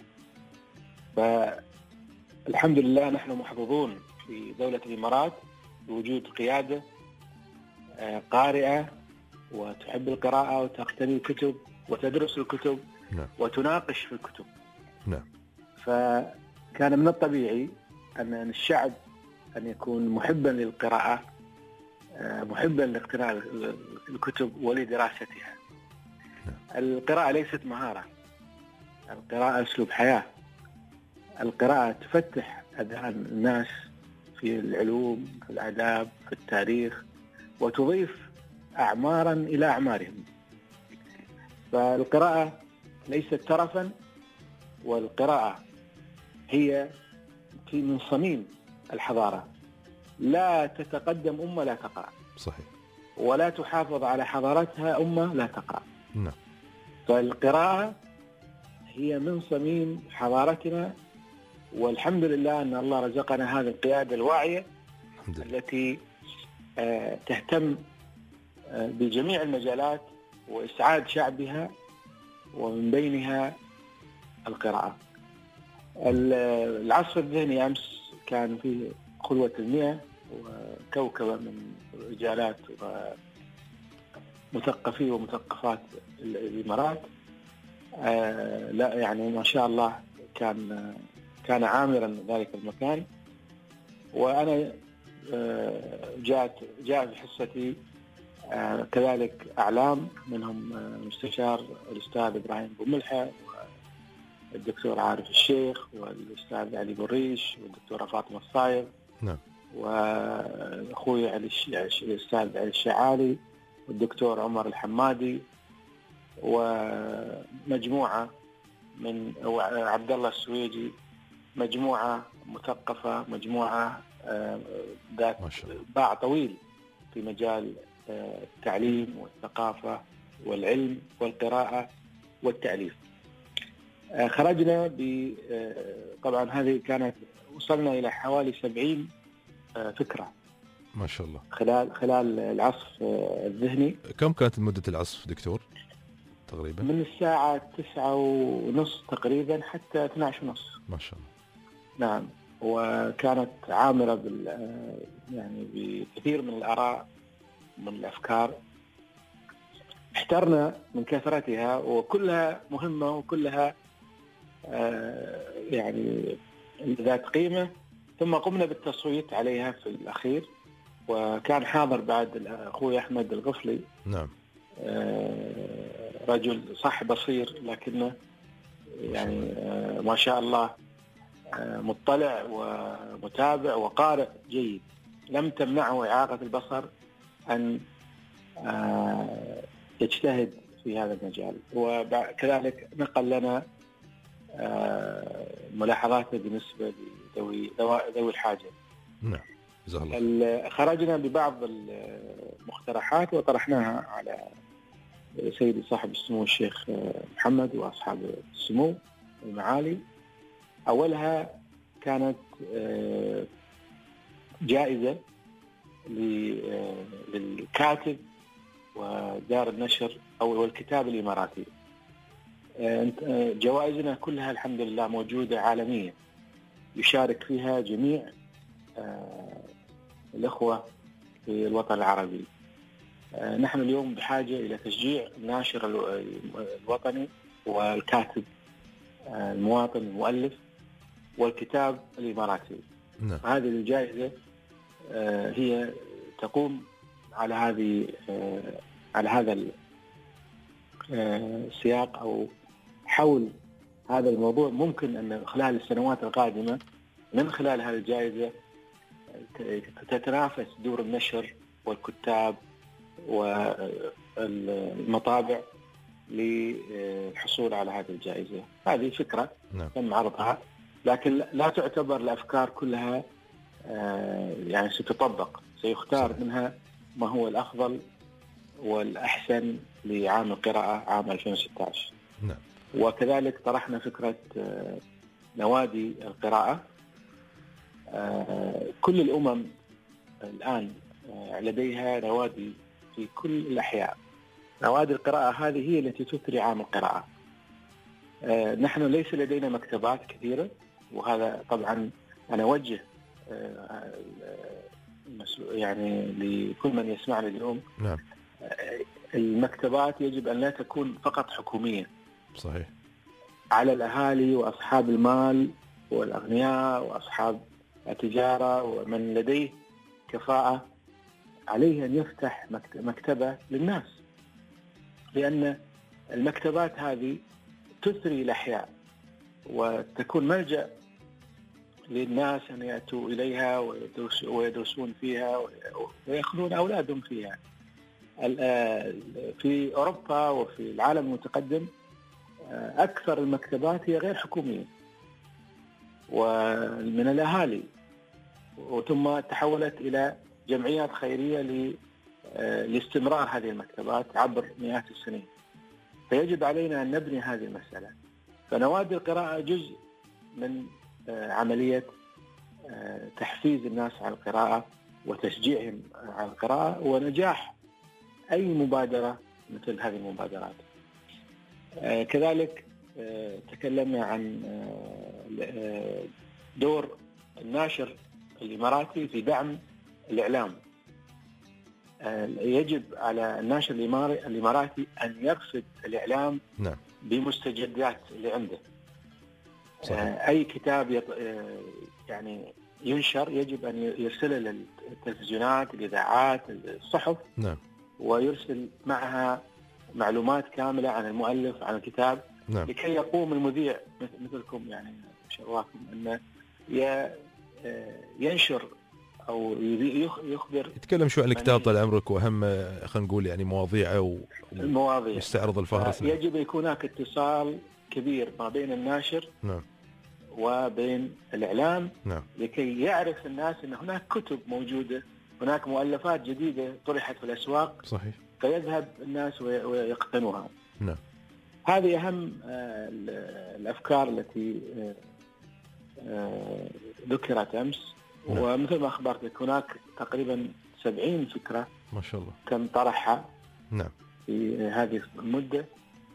فالحمد لله نحن محظوظون في دولة الإمارات بوجود قيادة قارئة وتحب القراءة وتقتني الكتب وتدرس الكتب
نعم.
وتناقش في الكتب.
نعم.
فكان من الطبيعي أن الشعب أن يكون محبا للقراءة، محبا لاقتناء الكتب ولدراستها.
نعم.
القراءة ليست مهارة، القراءة أسلوب حياة. القراءة تفتح أذهان الناس في العلوم، في الآداب، في التاريخ، وتضيف أعمارا إلى أعمارهم. فالقراءة ليست ترفا، والقراءة هي في من صميم الحضارة. لا تتقدم أمة لا تقرأ.
صحيح.
ولا تحافظ على حضارتها أمة لا تقرأ.
نعم.
فالقراءة هي من صميم حضارتنا، والحمد لله أن الله رزقنا هذه القيادة الواعية التي تهتم بجميع المجالات وإسعاد شعبها، ومن بينها القراءة. العصف الذهني أمس كان فيه خلوة المئة وكوكبة من رجالات ومثقفي ومثقفات الإمارات. آه لا يعني ما شاء الله كان كان عامرا ذلك المكان. وأنا آه جاءت جاء في حصتي آه كذلك أعلام، منهم آه مستشار الأستاذ إبراهيم بوملحة والدكتور عارف الشيخ والأستاذ علي بريش والدكتورة فاطمة الصايغ.
نعم.
وأخوي علي الأستاذ علي الشعالي والدكتور عمر الحمادي ومجموعة من عبد الله السويجي، مجموعة مثقفة، مجموعة ذات باع طويل في مجال التعليم والثقافة والعلم والقراءة والتأليف. خرجنا ب طبعا هذه كانت وصلنا إلى حوالي سبعين فكرة
ما شاء الله
خلال خلال العصف الذهني.
كم كانت مدة العصف دكتور تقريبا؟
من الساعة تسعة ونص تقريبا حتى اثني عشر ونص.
ما شاء الله.
نعم. وكانت عامرة بال يعني بكثير من الآراء من الأفكار. احترنا من كثرتها وكلها مهمة وكلها يعني ذات قيمة. ثم قمنا بالتصويت عليها في الأخير، وكان حاضر بعد أخوي أحمد الغفلي.
نعم.
رجل صح بصير لكنه يعني ما شاء الله مطلع ومتابع وقارئ جيد. لم تمنعه إعاقة البصر أن يجتهد في هذا المجال. وكذلك نقل لنا ملاحظاته بالنسبة لذوي ذوي الحاجة.
نعم.
خرجنا ببعض المقترحات وطرحناها على سيدي صاحب السمو الشيخ محمد وأصحاب السمو المعالي. أولها كانت جائزة للكاتب ودار النشر أو الكتاب الإماراتي. جوائزنا كلها الحمد لله موجودة عالميا يشارك فيها جميع الأخوة في الوطن العربي. نحن اليوم بحاجة إلى تشجيع الناشر الوطني والكاتب المواطن المؤلف والكتاب الإماراتي.
نعم.
هذه الجائزة هي تقوم على هذه على هذا السياق أو حول هذا الموضوع، ممكن أن خلال السنوات القادمة من خلال هذه الجائزة تتنافس دور النشر والكتاب والمطابع للحصول على هذه الجائزة. هذه فكرة
نعم.
تم عرضها، لكن لا تعتبر الأفكار كلها يعني ستطبق، سيختار صحيح. منها ما هو الأفضل والأحسن لعام القراءة عام ألفين وستة عشر.
نعم.
وكذلك طرحنا فكرة نوادي القراءة. كل الأمم الآن لديها نوادي في كل الأحياء. نوادي القراءة هذه هي التي تثري عام القراءة. نحن ليس لدينا مكتبات كثيرة، وهذا طبعا أنا أوجه يعني لكل من يسمعني اليوم.
نعم.
المكتبات يجب أن لا تكون فقط حكومية.
صحيح.
على الأهالي وأصحاب المال والأغنياء وأصحاب التجارة ومن لديه كفاءة عليه أن يفتح مكتبة للناس، لأن المكتبات هذه تثري الأحياء وتكون ملجأ للناس أن يأتوا إليها ويدرسون فيها ويأخذون أولادهم فيها. في أوروبا وفي العالم المتقدم أكثر المكتبات هي غير حكومية ومن الأهالي، وثم تحولت إلى جمعيات خيرية لاستمرار هذه المكتبات عبر مئات السنين. فيجب علينا أن نبني هذه المسألة. فنوادي القراءة جزء من عملية تحفيز الناس على القراءة وتشجيعهم على القراءة ونجاح أي مبادرة مثل هذه المبادرات. كذلك تكلمنا عن دور الناشر الإماراتي في دعم الإعلام. يجب على الناشر الإماراتي أن يرصد الإعلام
نعم.
بمستجدات اللي عنده. صحيح. أي كتاب يط... يعني ينشر يجب أن يرسله للتلفزيونات، الإذاعات، الصحف.
نعم. ويرسل
معها معلومات كاملة عن المؤلف عن الكتاب.
نعم.
لكي يقوم المذيع مثلكم يعني شرواكم أن ينشر أو يخبر،
يتكلم شو عن الكتاب طال عمرك وأهم خلينا نقول يعني مواضيعه و...
المواضيع
يستعرض الفهرس.
يجب يكون هناك اتصال كبير ما بين الناشر
نعم.
وبين الإعلام.
نعم.
لكي يعرف الناس أن هناك كتب موجودة، هناك مؤلفات جديدة طرحت في الأسواق.
صحيح.
فيذهب الناس ويقتنوها.
نعم.
هذه أهم الأفكار التي ذكرت أمس. نعم. ومثل ما أخبرتك هناك تقريبا سبعين فكرة
ما شاء الله
تم طرحها.
نعم.
في هذه المدة،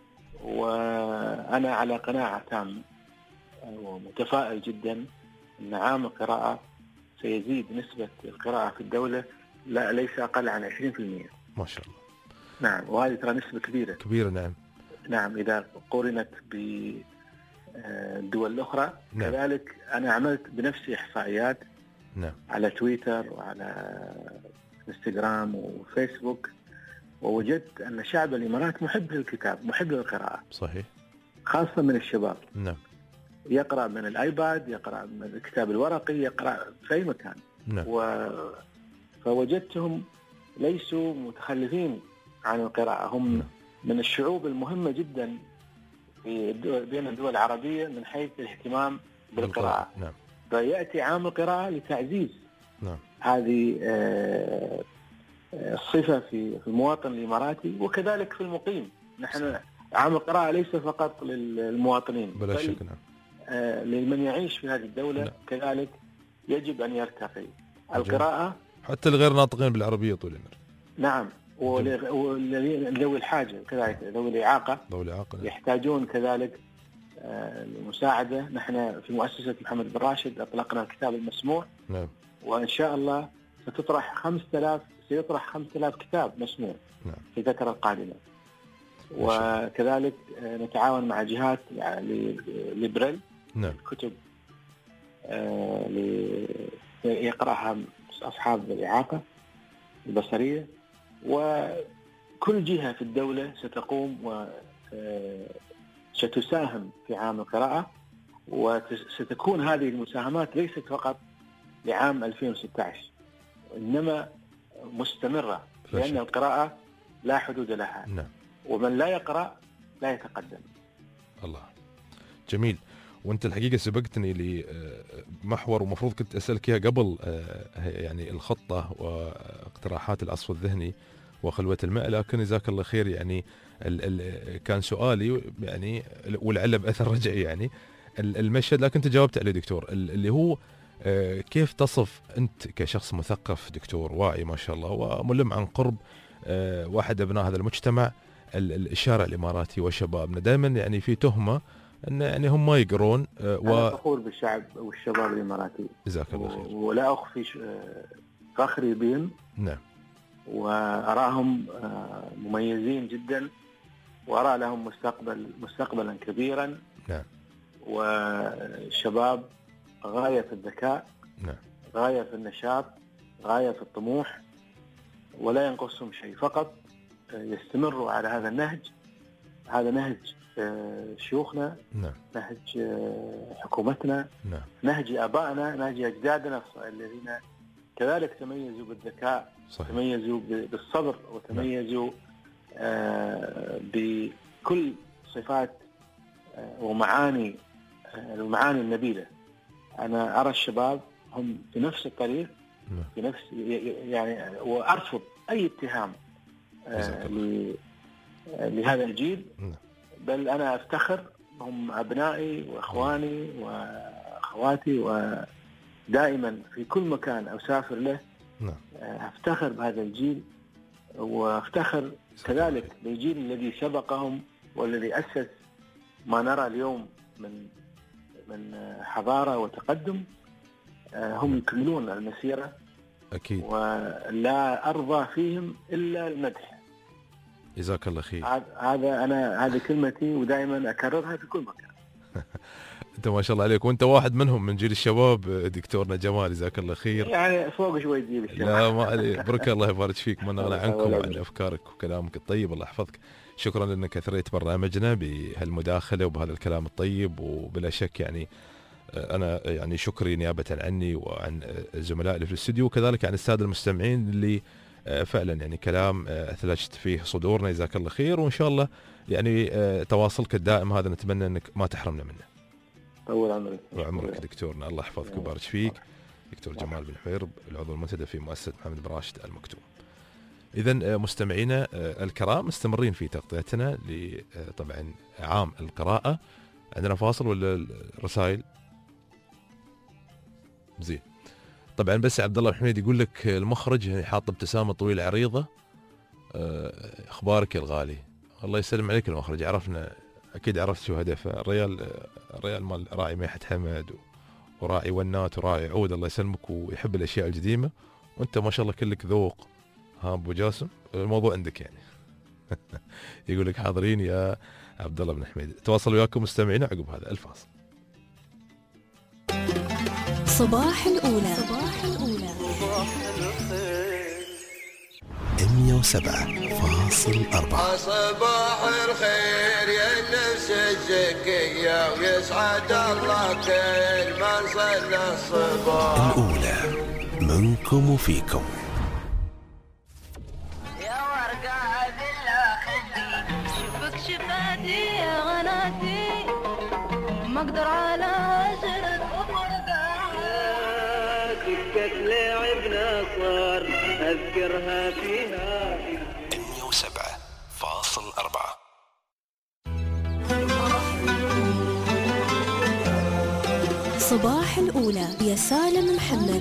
وأنا على قناعة تامة ومتفائل جدا أن عام القراءة سيزيد نسبة القراءة في الدولة لا ليس أقل عن عشرين بالمئة.
ما شاء الله.
نعم. وهذه ترى نسبة كبيرة
كبيرة. نعم.
نعم إذا قورنت بالدول الأخرى.
نعم.
كذلك أنا عملت بنفسي إحصائيات.
نعم.
على تويتر وعلى انستغرام وفيسبوك، ووجدت أن شعب الإمارات محب للكتاب، محب للقراءة.
صحيح.
خاصة من الشباب.
نعم.
يقرأ من الآيباد، يقرأ من الكتاب الورقي، يقرأ في أي مكان.
نعم.
و... فوجدتهم ليسوا متخلفين عن القراءة، هم نعم. من الشعوب المهمة جدا في بين الدول العربية من حيث الاهتمام بالقراءة.
نعم.
فيأتي عام القراءة لتعزيز
نعم.
هذه الصفة في المواطن الإماراتي وكذلك في المقيم. نحن صح. عام القراءة ليس فقط للمواطنين
بلا شك. نعم.
لمن يعيش في هذه الدولة. نعم. كذلك يجب أن يرتقي القراءة
حتى الغير ناطقين بالعربية طول العمر.
نعم. وذوي الحاجة كذلك، ذوي الإعاقة يحتاجون كذلك المساعدة. نحن في مؤسسة محمد بن راشد أطلقنا الكتاب المسموع.
نعم.
وإن شاء الله ستطرح خمسة آلاف سيطرح خمسة آلاف كتاب مسموع.
نعم. في
الفترة القادمة. وكذلك نتعاون مع جهات يعني لبرل.
نعم.
كتب يقرأها أصحاب الإعاقة البصرية، وكل جهة في الدولة ستقوم ستساهم في عام القراءة، وستكون هذه المساهمات ليست فقط لعام ألفين وستة عشر إنما مستمرة، لأن القراءة لا حدود لها.
نعم.
ومن لا يقرأ لا يتقدم.
الله جميل. وانت الحقيقه سبقتني لمحور ومفروض كنت اسالك اياها قبل، يعني الخطه واقتراحات العصف الذهني وخلوه الماء، لكن جزاك الله خير يعني ال ال كان سؤالي يعني ولعل باثر رجعي يعني المشهد، لكن انت جاوبت عليه دكتور، اللي هو كيف تصف انت كشخص مثقف دكتور واعي ما شاء الله وملم عن قرب واحد ابناء هذا المجتمع الشارع الاماراتي وشبابنا. دائما يعني في تهمه ان يعني هم ما يقرون.
و... انا فخور بالشعب والشباب الاماراتي،
جزاك الله خير،
ولا اخفي فخري بهم.
نعم.
واراهم مميزين جدا، وارى لهم مستقبل مستقبلا كبيرا.
نعم.
وشباب غايه في الذكاء.
نعم.
غايه في النشاط، غايه في الطموح، ولا ينقصهم شيء، فقط يستمروا على هذا النهج. هذا نهج شيوخنا.
نعم.
نهج حكومتنا.
نعم.
نهج آبائنا، نهج أجدادنا الذين كذلك تميزوا بالذكاء. صحيح. تميزوا بالصبر، وتميزوا نعم. بكل صفات ومعاني المعاني النبيلة. أنا أرى الشباب هم في نفس الطريق. نعم. في نفس يعني، وأرفض أي اتهام لهذا الجيل.
نعم.
بل أنا أفتخر، هم أبنائي وأخواني وأخواتي، ودائما في كل مكان أسافر له.
نعم.
أفتخر بهذا الجيل، وأفتخر كذلك بالجيل الذي سبقهم والذي أسس ما نرى اليوم من من حضارة وتقدم. هم يكملون المسيرة.
أكيد.
ولا أرضى فيهم إلا المدح.
جزاك الله خير.
هذا أنا هذه كلمتي، ودائما أكررها في كل مكان.
أنت ما شاء الله عليك، وأنت واحد منهم من جيل الشباب دكتورنا جمال، جزاك الله خير.
يعني فوق شوي جيل الشباب.
لا ما عليه، بركة الله يبارك فيك، ما نغنى عنكم وعن أفكارك وكلامك الطيب، الله يحفظك. شكرا لأنك أثريت برنامجنا بهالمداخلة وبهذا الكلام الطيب، وبلا شك يعني أنا يعني شكري نيابة عني وعن الزملاء اللي في الاستوديو، وكذلك عن السادة المستمعين اللي فعلا يعني كلام أثلجت فيه صدورنا، جزاك الله خير. وإن شاء الله يعني تواصلك الدائم هذا نتمنى أنك ما تحرمنا منه.
طول عمرك
وعمرك دكتورنا، الله يحفظك ويبارك فيك. دكتور جمال بن حويرب، العضو المنتدب في مؤسسة محمد بن راشد المكتوم. إذن مستمعينا الكرام مستمرين في تغطيتنا لطبعا عام القراءة. عندنا فاصل ولا الرسائل؟ زين. طبعا بس عبد الله الحميد يقول لك المخرج حاط ابتسامه طويله عريضه. اخبارك يا الغالي؟ الله يسلم عليك المخرج، عرفنا اكيد عرفت شو هدفه. الريال الريال مال راعي ميحة حمد وراعي ونات وراعي عود، الله يسلمك، ويحب الاشياء القديمه، وانت ما شاء الله كلك ذوق. ها ابو جاسم الموضوع عندك يعني. يقول لك حاضرين يا عبد الله بن حميد. تواصل وياكم مستمعينا عقب هذا الفاصل.
صباح الأولى. صباح الأولى.
مية وسبعة فاصل أربعة.
صباح الخير يا النفس الزكية، ويسعد الله كل من صلى الصباح.
الأولى منكم وفيكم.
يا ورقة بالله خدي، شوفك شفاتي يا غناتي، ما اقدر على هجرك سكت لعبنا صار أذكرها فيها.
مية وسبعة فاصل أربعة.
صباح الأولى يا سالم محمد.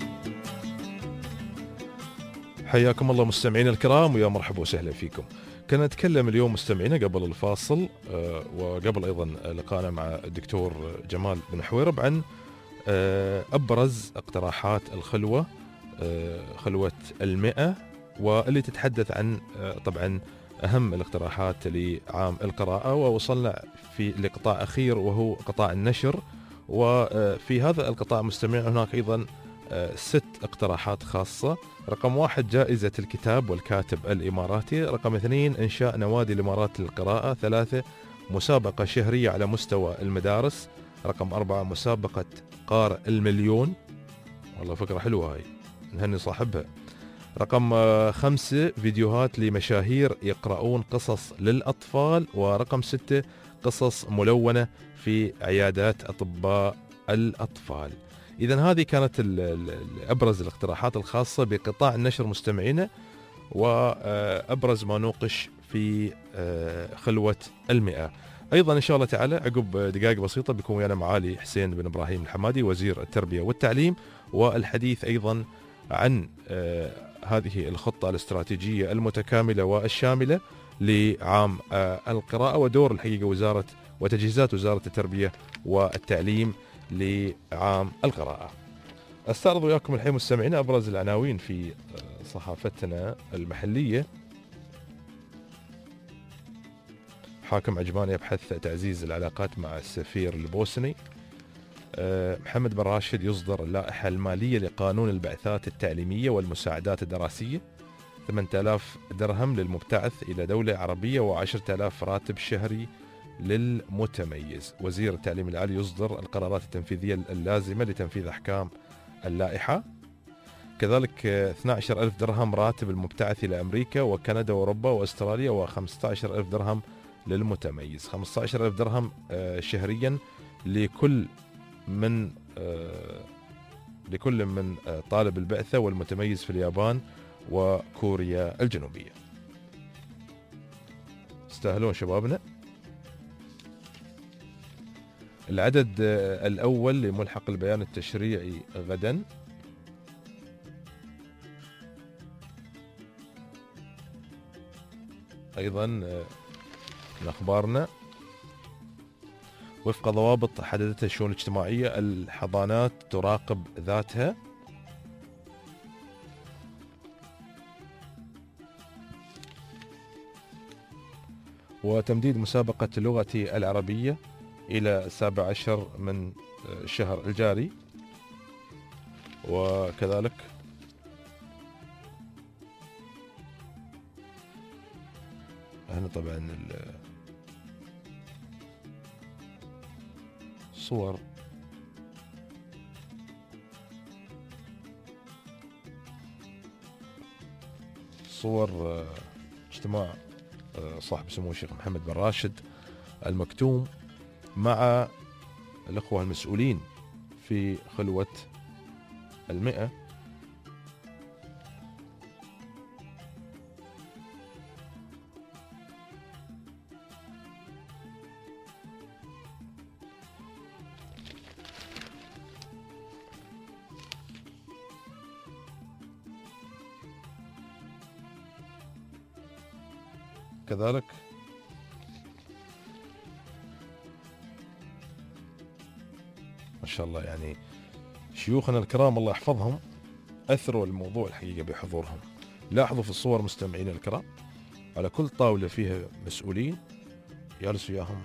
حياكم الله مستمعين الكرام، ويا مرحبا وسهلا فيكم. كنا نتكلم اليوم مستمعينا قبل الفاصل وقبل أيضا لقاءنا مع الدكتور جمال بن حويرب عن أبرز اقتراحات الخلوة، خلوة المئة، واللي تتحدث عن طبعا أهم الاقتراحات لعام القراءة. ووصلنا في لقطاع أخير وهو قطاع النشر، وفي هذا القطاع مستمعين هناك أيضا ست اقتراحات خاصة. رقم واحد جائزة الكتاب والكاتب الإماراتي. رقم اثنين إنشاء نوادي الإمارات للقراءة. ثلاثة مسابقة شهرية على مستوى المدارس. رقم أربعة مسابقة قارئ المليون، والله فكرة حلوة هاي، نهني صاحبها. رقم خمسة فيديوهات لمشاهير يقرؤون قصص للأطفال. ورقم ستة قصص ملونة في عيادات أطباء الأطفال. إذن هذه كانت أبرز الاقتراحات الخاصة بقطاع النشر مستمعينا، وأبرز ما نوقش في خلوة المئة. أيضا إن شاء الله تعالى عقب دقائق بسيطة بيكون ويانا معالي حسين بن إبراهيم الحمادي وزير التربية والتعليم، والحديث أيضا عن هذه الخطة الاستراتيجية المتكاملة والشاملة لعام القراءة، ودور الحقيقة وزارة وتجهيزات وزارة التربية والتعليم لعام القراءة. استعرض وياكم الحين مستمعين أبرز العناوين في صحافتنا المحلية. حاكم عجمان يبحث تعزيز العلاقات مع السفير البوسني. محمد بن راشد يصدر اللائحة المالية لقانون البعثات التعليمية والمساعدات الدراسية. ثمانية آلاف درهم للمبتعث إلى دولة عربية وعشرة آلاف راتب شهري للمتميز. وزير التعليم العالي يصدر القرارات التنفيذية اللازمة لتنفيذ أحكام اللائحة. كذلك اثني عشر ألف درهم راتب المبتعث إلى أمريكا وكندا وأوروبا وأستراليا، وخمسة عشر ألف درهم للمتميز. خمسة عشر ألف درهم شهريا لكل من لكل من طالب البعثة والمتميز في اليابان وكوريا الجنوبية. استاهلون شبابنا. العدد الأول لملحق البيان التشريعي غدا. أيضا من أخبارنا وفق ضوابط حددتها الشؤون الاجتماعية الحضانات تراقب ذاتها. وتمديد مسابقة اللغة العربية إلى السابع عشر من الشهر الجاري. وكذلك هنا طبعا الصور صور اجتماع صاحب سمو الشيخ محمد بن راشد المكتوم مع الأخوة المسؤولين في خلوة المئة. كذلك ما شاء الله يعني شيوخنا الكرام الله يحفظهم أثروا الموضوع الحقيقة بحضورهم. لاحظوا في الصور مستمعين الكرام على كل طاولة فيها مسؤولين جالسوا وياهم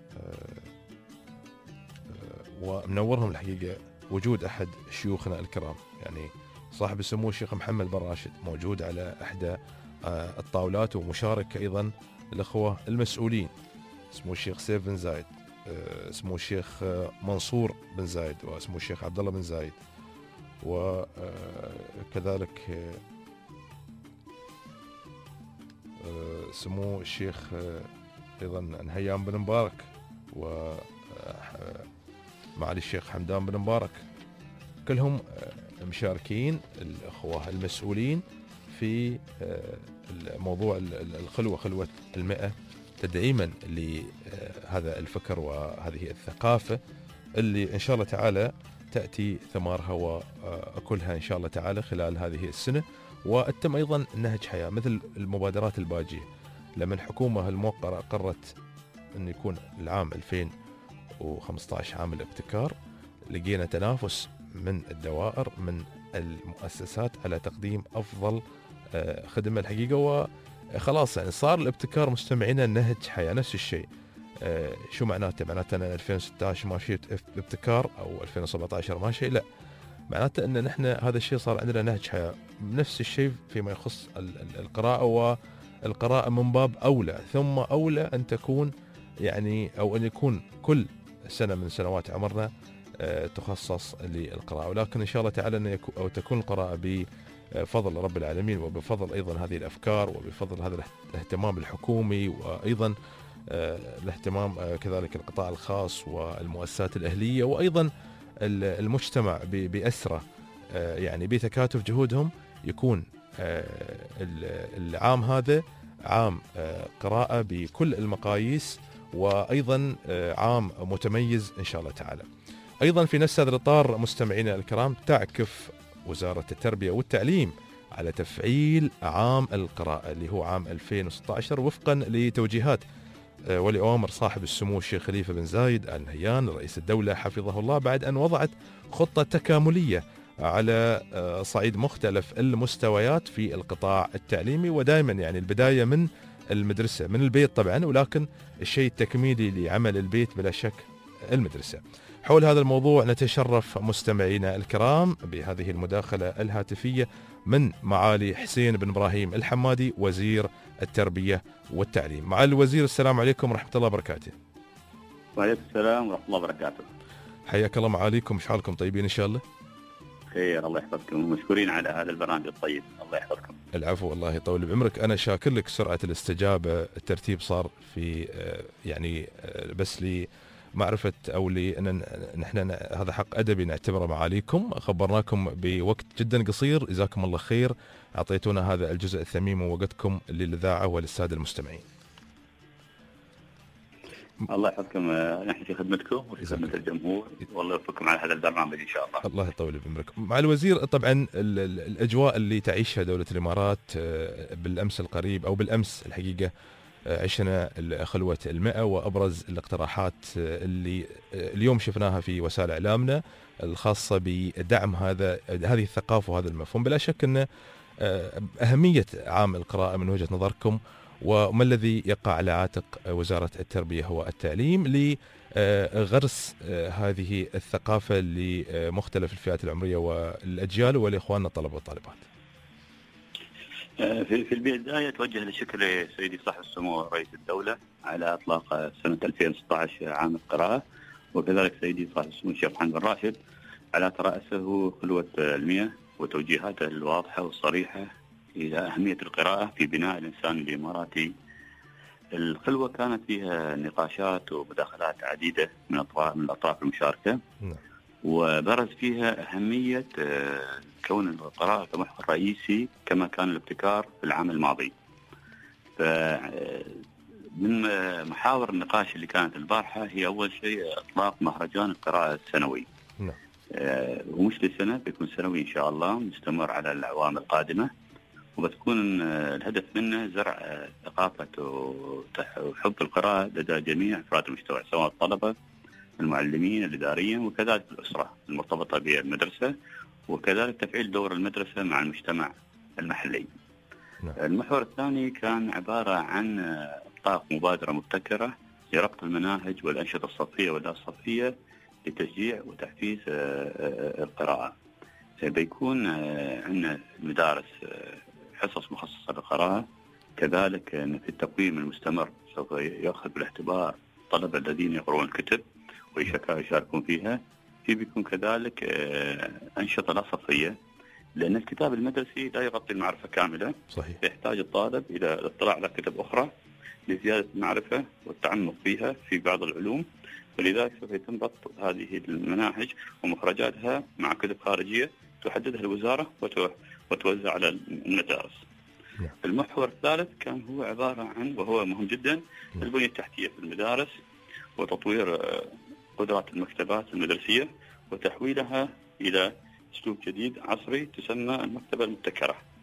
ومنورهم الحقيقة وجود أحد شيوخنا الكرام. يعني صاحب السمو الشيخ محمد بن راشد موجود على إحدى الطاولات، ومشارك أيضا الأخوة المسؤولين سمو الشيخ سيف بن زايد، سمو الشيخ منصور بن زايد، وسمو الشيخ عبد الله بن زايد، وكذلك سمو الشيخ أيضا نهيان بن مبارك، ومعالي الشيخ حمدان بن مبارك، كلهم مشاركين الأخوة المسؤولين في موضوع الخلوة، خلوة المئة، تدعيما لهذا الفكر وهذه الثقافة اللي إن شاء الله تعالى تأتي ثمارها وأكلها إن شاء الله تعالى خلال هذه السنة، وأتم أيضا نهج حياة مثل المبادرات الباجية لما الحكومة الموقرة قررت أن يكون العام ألفين وخمسة عشر عام الابتكار، لقينا تنافس من الدوائر من المؤسسات على تقديم أفضل خدمة الحقيقة. وخلاص يعني صار الابتكار مستمعينا نهج حياة. نفس الشيء شو معناته؟ معناته أن ألفين وستة عشر ما شيء ابتكار أو ألفين وسبعة عشر ما شيء، لا، معناته أن نحن هذا الشيء صار عندنا نهج حياة. نفس الشيء فيما يخص القراءة، والقراءة من باب أولى ثم أولى أن تكون يعني أو أن يكون كل سنة من سنوات عمرنا تخصص للقراءة. ولكن إن شاء الله تعالى أن أو تكون القراءة بفضل رب العالمين، وبفضل أيضا هذه الأفكار، وبفضل هذا الاهتمام الحكومي، وأيضا الاهتمام كذلك القطاع الخاص والمؤسسات الأهلية، وأيضا المجتمع بأسره، يعني بتكاتف جهودهم يكون العام هذا عام قراءة بكل المقاييس، وأيضا عام متميز إن شاء الله تعالى. أيضا في نفس هذا الإطار مستمعينا الكرام، تعكف وزارة التربية والتعليم على تفعيل عام القراءة اللي هو عام ألفين وستة عشر وفقا لتوجيهات ولأوامر صاحب السمو الشيخ خليفة بن زايد آل نهيان رئيس الدولة حفظه الله، بعد أن وضعت خطة تكاملية على صعيد مختلف المستويات في القطاع التعليمي. ودائما يعني البداية من المدرسة، من البيت طبعا، ولكن الشيء التكميلي لعمل البيت بلا شك المدرسة. حول هذا الموضوع نتشرف مستمعينا الكرام بهذه المداخلة الهاتفية من معالي حسين بن إبراهيم الحمادي وزير التربية والتعليم. معالي الوزير، السلام عليكم ورحمة الله وبركاته.
وعليكم السلام ورحمة الله وبركاته.
حياك الله معاليكم، مش حالكم طيبين إن شاء الله؟
خير، الله يحفظكم، مشكورين على هذا البرنامج الطيب، الله يحفظكم.
العفو، الله يطول بعمرك. أنا شاكر لك سرعة الاستجابة. الترتيب صار في يعني بس لي معرفة أو لي أن نحن هذا حق أدبي نعتبره معاليكم، خبرناكم بوقت جدا قصير، جزاكم الله خير، أعطيتونا هذا الجزء الثمين من وقتكم للإذاعة وللسادة المستمعين.
الله يحفظكم، نحن في خدمتكم وفي خدمة الجمهور، والله يوفقكم على هذا البرنامج إن شاء الله.
الله يطول بعمرك. مع الوزير، طبعا الأجواء اللي تعيشها دولة الإمارات بالأمس القريب أو بالأمس الحقيقة عشنا خلوة المئة، وأبرز الاقتراحات اللي اليوم شفناها في وسائل إعلامنا الخاصة بدعم هذا هذه الثقافة وهذا المفهوم. بلا شك أن أهمية عام القراءة من وجهة نظركم، وما الذي يقع على عاتق وزارة التربية هو التعليم لغرس هذه الثقافة لمختلف الفئات العمرية والأجيال ولإخواننا الطلبة والطالبات.
في في البداية أتوجه للشكر لسيدي صاحب السمو رئيس الدولة على إطلاق سنة ألفين وستة عشر عام القراءة، وكذلك سيدي صاحب السمو الشيخ محمد بن راشد على ترأسه خلوة المئة وتوجيهاته الواضحة والصريحة إلى أهمية القراءة في بناء الإنسان الإماراتي. الخلوة كانت فيها نقاشات ومداخلات عديدة من أطراف من الأطراف المشاركة، وبرز فيها أهمية كون القراءة كمحور رئيسي كما كان الابتكار في العام الماضي. من محاور النقاش اللي كانت البارحة هي أول شيء إطلاق مهرجان القراءة السنوي، ومش لسنة، بيكون سنوي إن شاء الله مستمر على الأعوام القادمة، وبتكون الهدف منه زرع ثقافة وحب القراءة لدى جميع أفراد المجتمع، سواء الطلبة، المعلمين، الإداريين، وكذلك الأسرة المرتبطة بالمدرسة، وكذلك تفعيل دور المدرسة مع المجتمع المحلي. نعم. المحور الثاني كان عبارة عن إطلاق مبادرة مبتكرة لربط المناهج والأنشطة الصفية واللا صفية لتشجيع وتحفيز القراءة. بيكون عندنا المدارس حصص مخصصة للقراءة، كذلك في التقويم المستمر سوف يأخذ بالاعتبار الطلبة الذين يقرؤون الكتب ويشاركون فيها. في بيكون كذلك أنشطة لا صفية، لأن الكتاب المدرسي لا يغطي المعرفة كاملة.
صحيح.
يحتاج الطالب إلى الاطلاع على كتب أخرى لزيادة المعرفة والتعمق فيها في بعض العلوم، ولذلك سوف يتم ربط هذه المناهج ومخرجاتها مع كتب خارجية تحددها الوزارة وتوزع على المدارس. نعم. المحور الثالث كان هو عبارة عن، وهو مهم جدا، البنية التحتية في المدارس وتطوير قدرات المكتبات المدرسية وتحويلها إلى أسلوب جديد عصري تسمى المكتبة المبتكرة.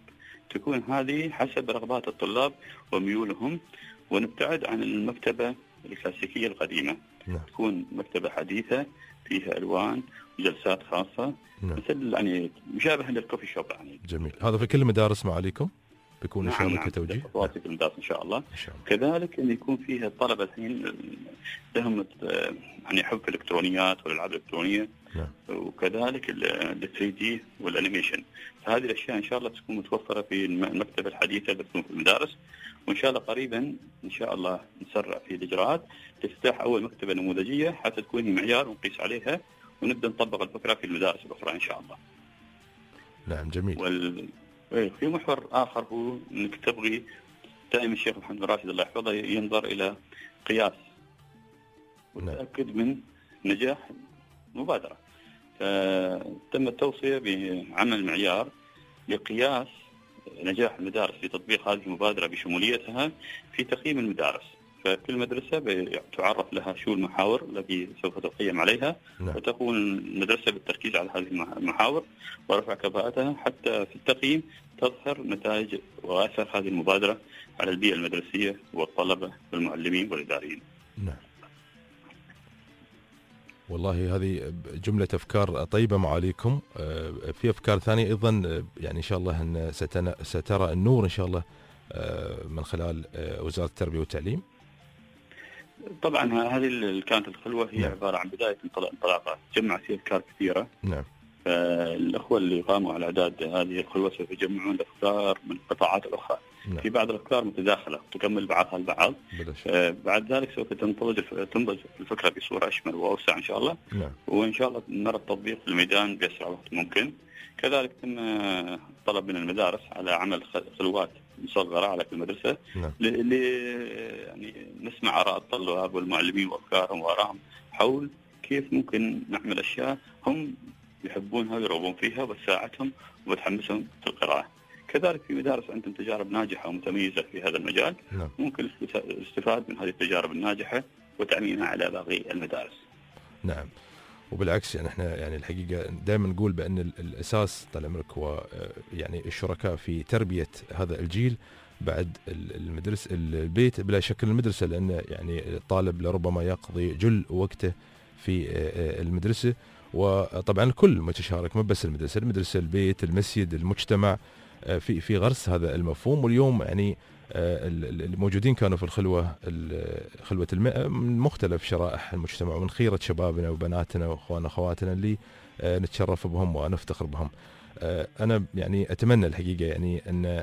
تكون هذه حسب رغبات الطلاب وميولهم، ونبتعد عن المكتبة الكلاسيكية القديمة.
نعم.
تكون مكتبة حديثة فيها ألوان وجلسات خاصة.
نعم.
مثل يعني مشابه للكوفي شوب يعني.
جميل. هذا في كل المدارس معاليكم بيكون إن شاء الله
نعم
كتوجيه؟
نعم. في المدارس إن شاء الله.
إن شاء الله.
كذلك أن يكون فيها الطلبة الحين لهم يعني حب في الإلكترونيات والألعاب الإلكترونية.
نعم.
وكذلك ال ثري دي والأنيميشن. فهذه الأشياء إن شاء الله تكون متوفرة في المكتبة الحديثة اللي تكون في المدارس. وإن شاء الله قريبا إن شاء الله نسرع في الإجراءات لافتتاح أول مكتبة نموذجية حتى تكون هي معيار ونقيس عليها، ونبدأ نطبق الفكرة في المدارس الأخرى إن شاء الله.
نعم جميل.
وال... في محور آخر هو أنك تبغي دائما الشيخ محمد راشد الله يحفظه ينظر إلى قياس وتأكد من نجاح المبادرة. فتم التوصية بعمل معيار لقياس نجاح المدارس في تطبيق هذه المبادرة بشموليتها في تقييم المدارس. فكل مدرسة تعرف لها شو المحاور التي سوف تقيم عليها. نعم. وتكون المدرسة بالتركيز على هذه المحاور ورفع كفاءتها حتى في التقييم تظهر نتائج وأثر هذه المبادرة على البيئة المدرسية والطلبة والمعلمين والإداريين.
نعم. والله هذه جملة أفكار طيبة معاليكم. في أفكار ثانية أيضا يعني إن شاء الله أن سترى النور إن شاء الله من خلال وزارة التربية والتعليم.
طبعا هذه اللي كانت الخلوة هي نعم. عبارة عن بداية انطلاقة جمع فيها أفكار كثيرة.
نعم.
فالأخوة اللي قاموا على إعداد هذه الخلوة سوف يجمعون الأفكار من القطاعات الأخرى. نعم. في بعض الأفكار متداخلة تكمل بعضها البعض. آه بعد ذلك سوف تنضج تنضج الفكرة بصورة أشمل وأوسع إن شاء الله.
نعم.
وإن شاء الله نرى التطبيق في الميدان بأسرع وقت ممكن. كذلك تم طلب من المدارس على عمل خلوات مصغرة على كل مدرسة.
نعم.
اللي يعني نسمع آراء الطلاب والمعلمين وأفكارهم وآرائهم حول كيف ممكن نعمل أشياء هم يحبونها ويرغبون فيها وتساعدهم وتحمسهم في القراءة. كذلك في مدارس عندهم تجارب ناجحة ومتميزة في هذا المجال.
نعم.
ممكن الاستفادة من هذه التجارب الناجحة وتعميمها على باقي المدارس.
نعم. وبالعكس يعني احنا يعني الحقيقة دائما نقول بأن الأساس طال عمرك هو يعني الشركاء في تربية هذا الجيل بعد المدرسة البيت بلا شك المدرسة، لأن يعني الطالب لربما يقضي جل وقته في المدرسة، وطبعا الكل متشارك، مو بس المدرسة، المدرسة البيت المسجد المجتمع في في غرس هذا المفهوم. واليوم يعني الموجودين كانوا في الخلوة خلوة المئة من مختلف شرائح المجتمع ومن خيرة شبابنا وبناتنا واخواننا اخواتنا اللي نتشرف بهم ونفتخر بهم. انا يعني اتمنى الحقيقة يعني ان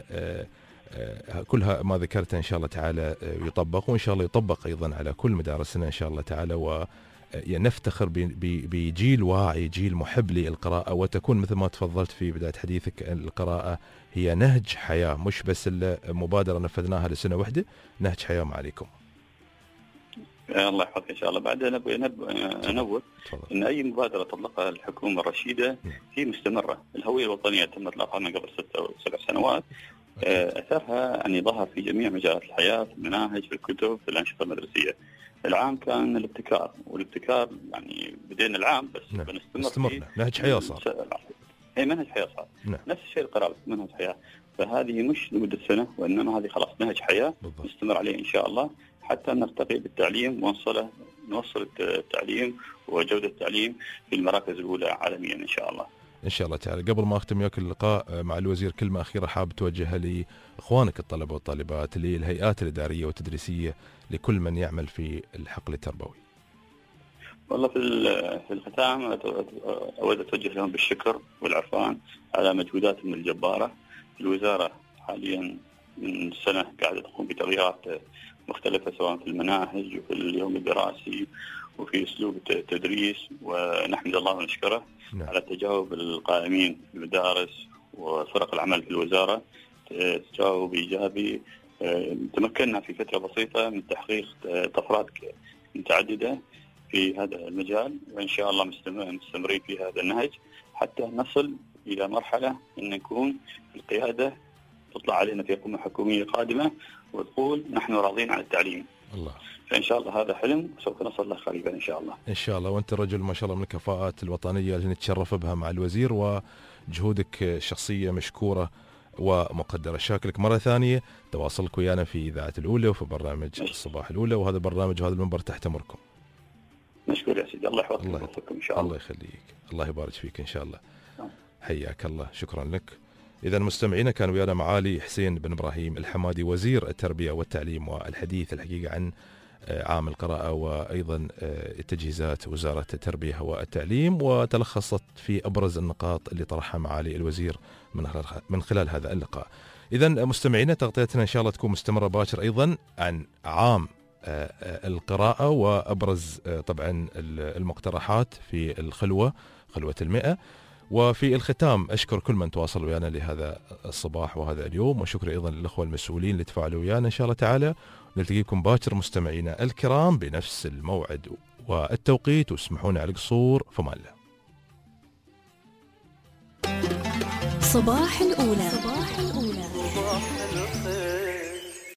كلها ما ذكرته ان شاء الله تعالى يطبق، وان شاء الله يطبق ايضا على كل مدارسنا ان شاء الله تعالى، و نفتخر بجيل واعي، جيل محب للقراءة، وتكون مثل ما تفضلت في بداية حديثك القراءة هي نهج حياة، مش بس مبادرة نفذناها لسنة واحدة، نهج حياة معاليكم.
الله يحفظك إن شاء الله. بعد أنوه أن أي مبادرة تطلقها الحكومة الرشيدة هي مستمرة. الهوية الوطنية تم إطلاقها من قبل ستة أو سبع سنوات، أثرها يعني ظهر في جميع مجالات الحياة، في المناهج، في الكتب، في الأنشطة المدرسية. العام كان الابتكار، والابتكار يعني بدينا العام بس
نعم.
بنستمر فيه.
نهج حياة صار.
أي منهج حياة صار.
نعم.
نفس الشيء القراءة منهج حياة. فهذه مش لمدة سنة، وإنما هذه خلاص نهج حياة بالضبط. نستمر عليه إن شاء الله حتى نرتقي بالتعليم ونوصله نوصل التعليم وجودة التعليم في المراكز الأولى عالميا إن شاء الله.
إن شاء الله تعالى. قبل ما أختم وياك اللقاء مع الوزير، كلمة أخيرة حاب توجهها لإخوانك الطلبة والطالبات، للهيئات الإدارية والتدريسية، لكل من يعمل في الحقل التربوي.
والله في في الختام أود أتوجه لهم بالشكر والعرفان على مجهوداتهم الجبارة. الوزارة حاليا من سنة قاعدة تقوم بتغييرات مختلفة سواء في المناهج وفي اليوم الدراسي وفي أسلوب التدريس، ونحمد الله ونشكره
نعم.
على تجاوب القائمين في المدارس وفرق العمل في الوزارة، تجاوب إيجابي. تمكنا في فترة بسيطة من تحقيق طفرات متعددة في هذا المجال، وإن شاء الله مستمرين في هذا النهج حتى نصل إلى مرحلة أن نكون القيادة تطلع علينا في قمة حكومية قادمة وتقول نحن راضين عن التعليم.
الله.
فإن شاء الله هذا حلم وسوف نصل له قريبا إن شاء الله.
إن شاء الله. وأنت رجل ما شاء الله من الكفاءات الوطنية اللي نتشرف بها مع الوزير، وجهودك الشخصية مشكورة ومقدرة. شاكرك مرة ثانية تواصلك ويانا في إذاعة الأولى وفي برنامج الصباح الأولى، وهذا البرنامج وهذا المنبر تحت أمركم.
مشكور يا سيدي، الله يحفظك ويوفقكم إن شاء الله.
الله يخليك، الله يبارك فيك إن شاء الله. حياك الله، شكرا لك. إذا مستمعينا كان ويانا معالي حسين بن إبراهيم الحمادي وزير التربية والتعليم، والحديث الحقيقة عن عام القراءة وأيضا تجهيزات وزارة التربية والتعليم، وتلخصت في أبرز النقاط اللي طرحها معالي الوزير من خلال هذا اللقاء. إذا مستمعينا تغطيتنا إن شاء الله تكون مستمرة باكر أيضا عن عام القراءة وأبرز طبعا المقترحات في الخلوة، خلوة المئة. وفي الختام أشكر كل من تواصل ويانا لهذا الصباح وهذا اليوم، وشكر أيضا للأخوة المسؤولين اللي تفاعلوا ويانا إن شاء الله تعالى. نلتقيكم باكر مستمعينا الكرام بنفس الموعد والتوقيت، واسمحونا على القصور. فمان الله.
صباح الأولى.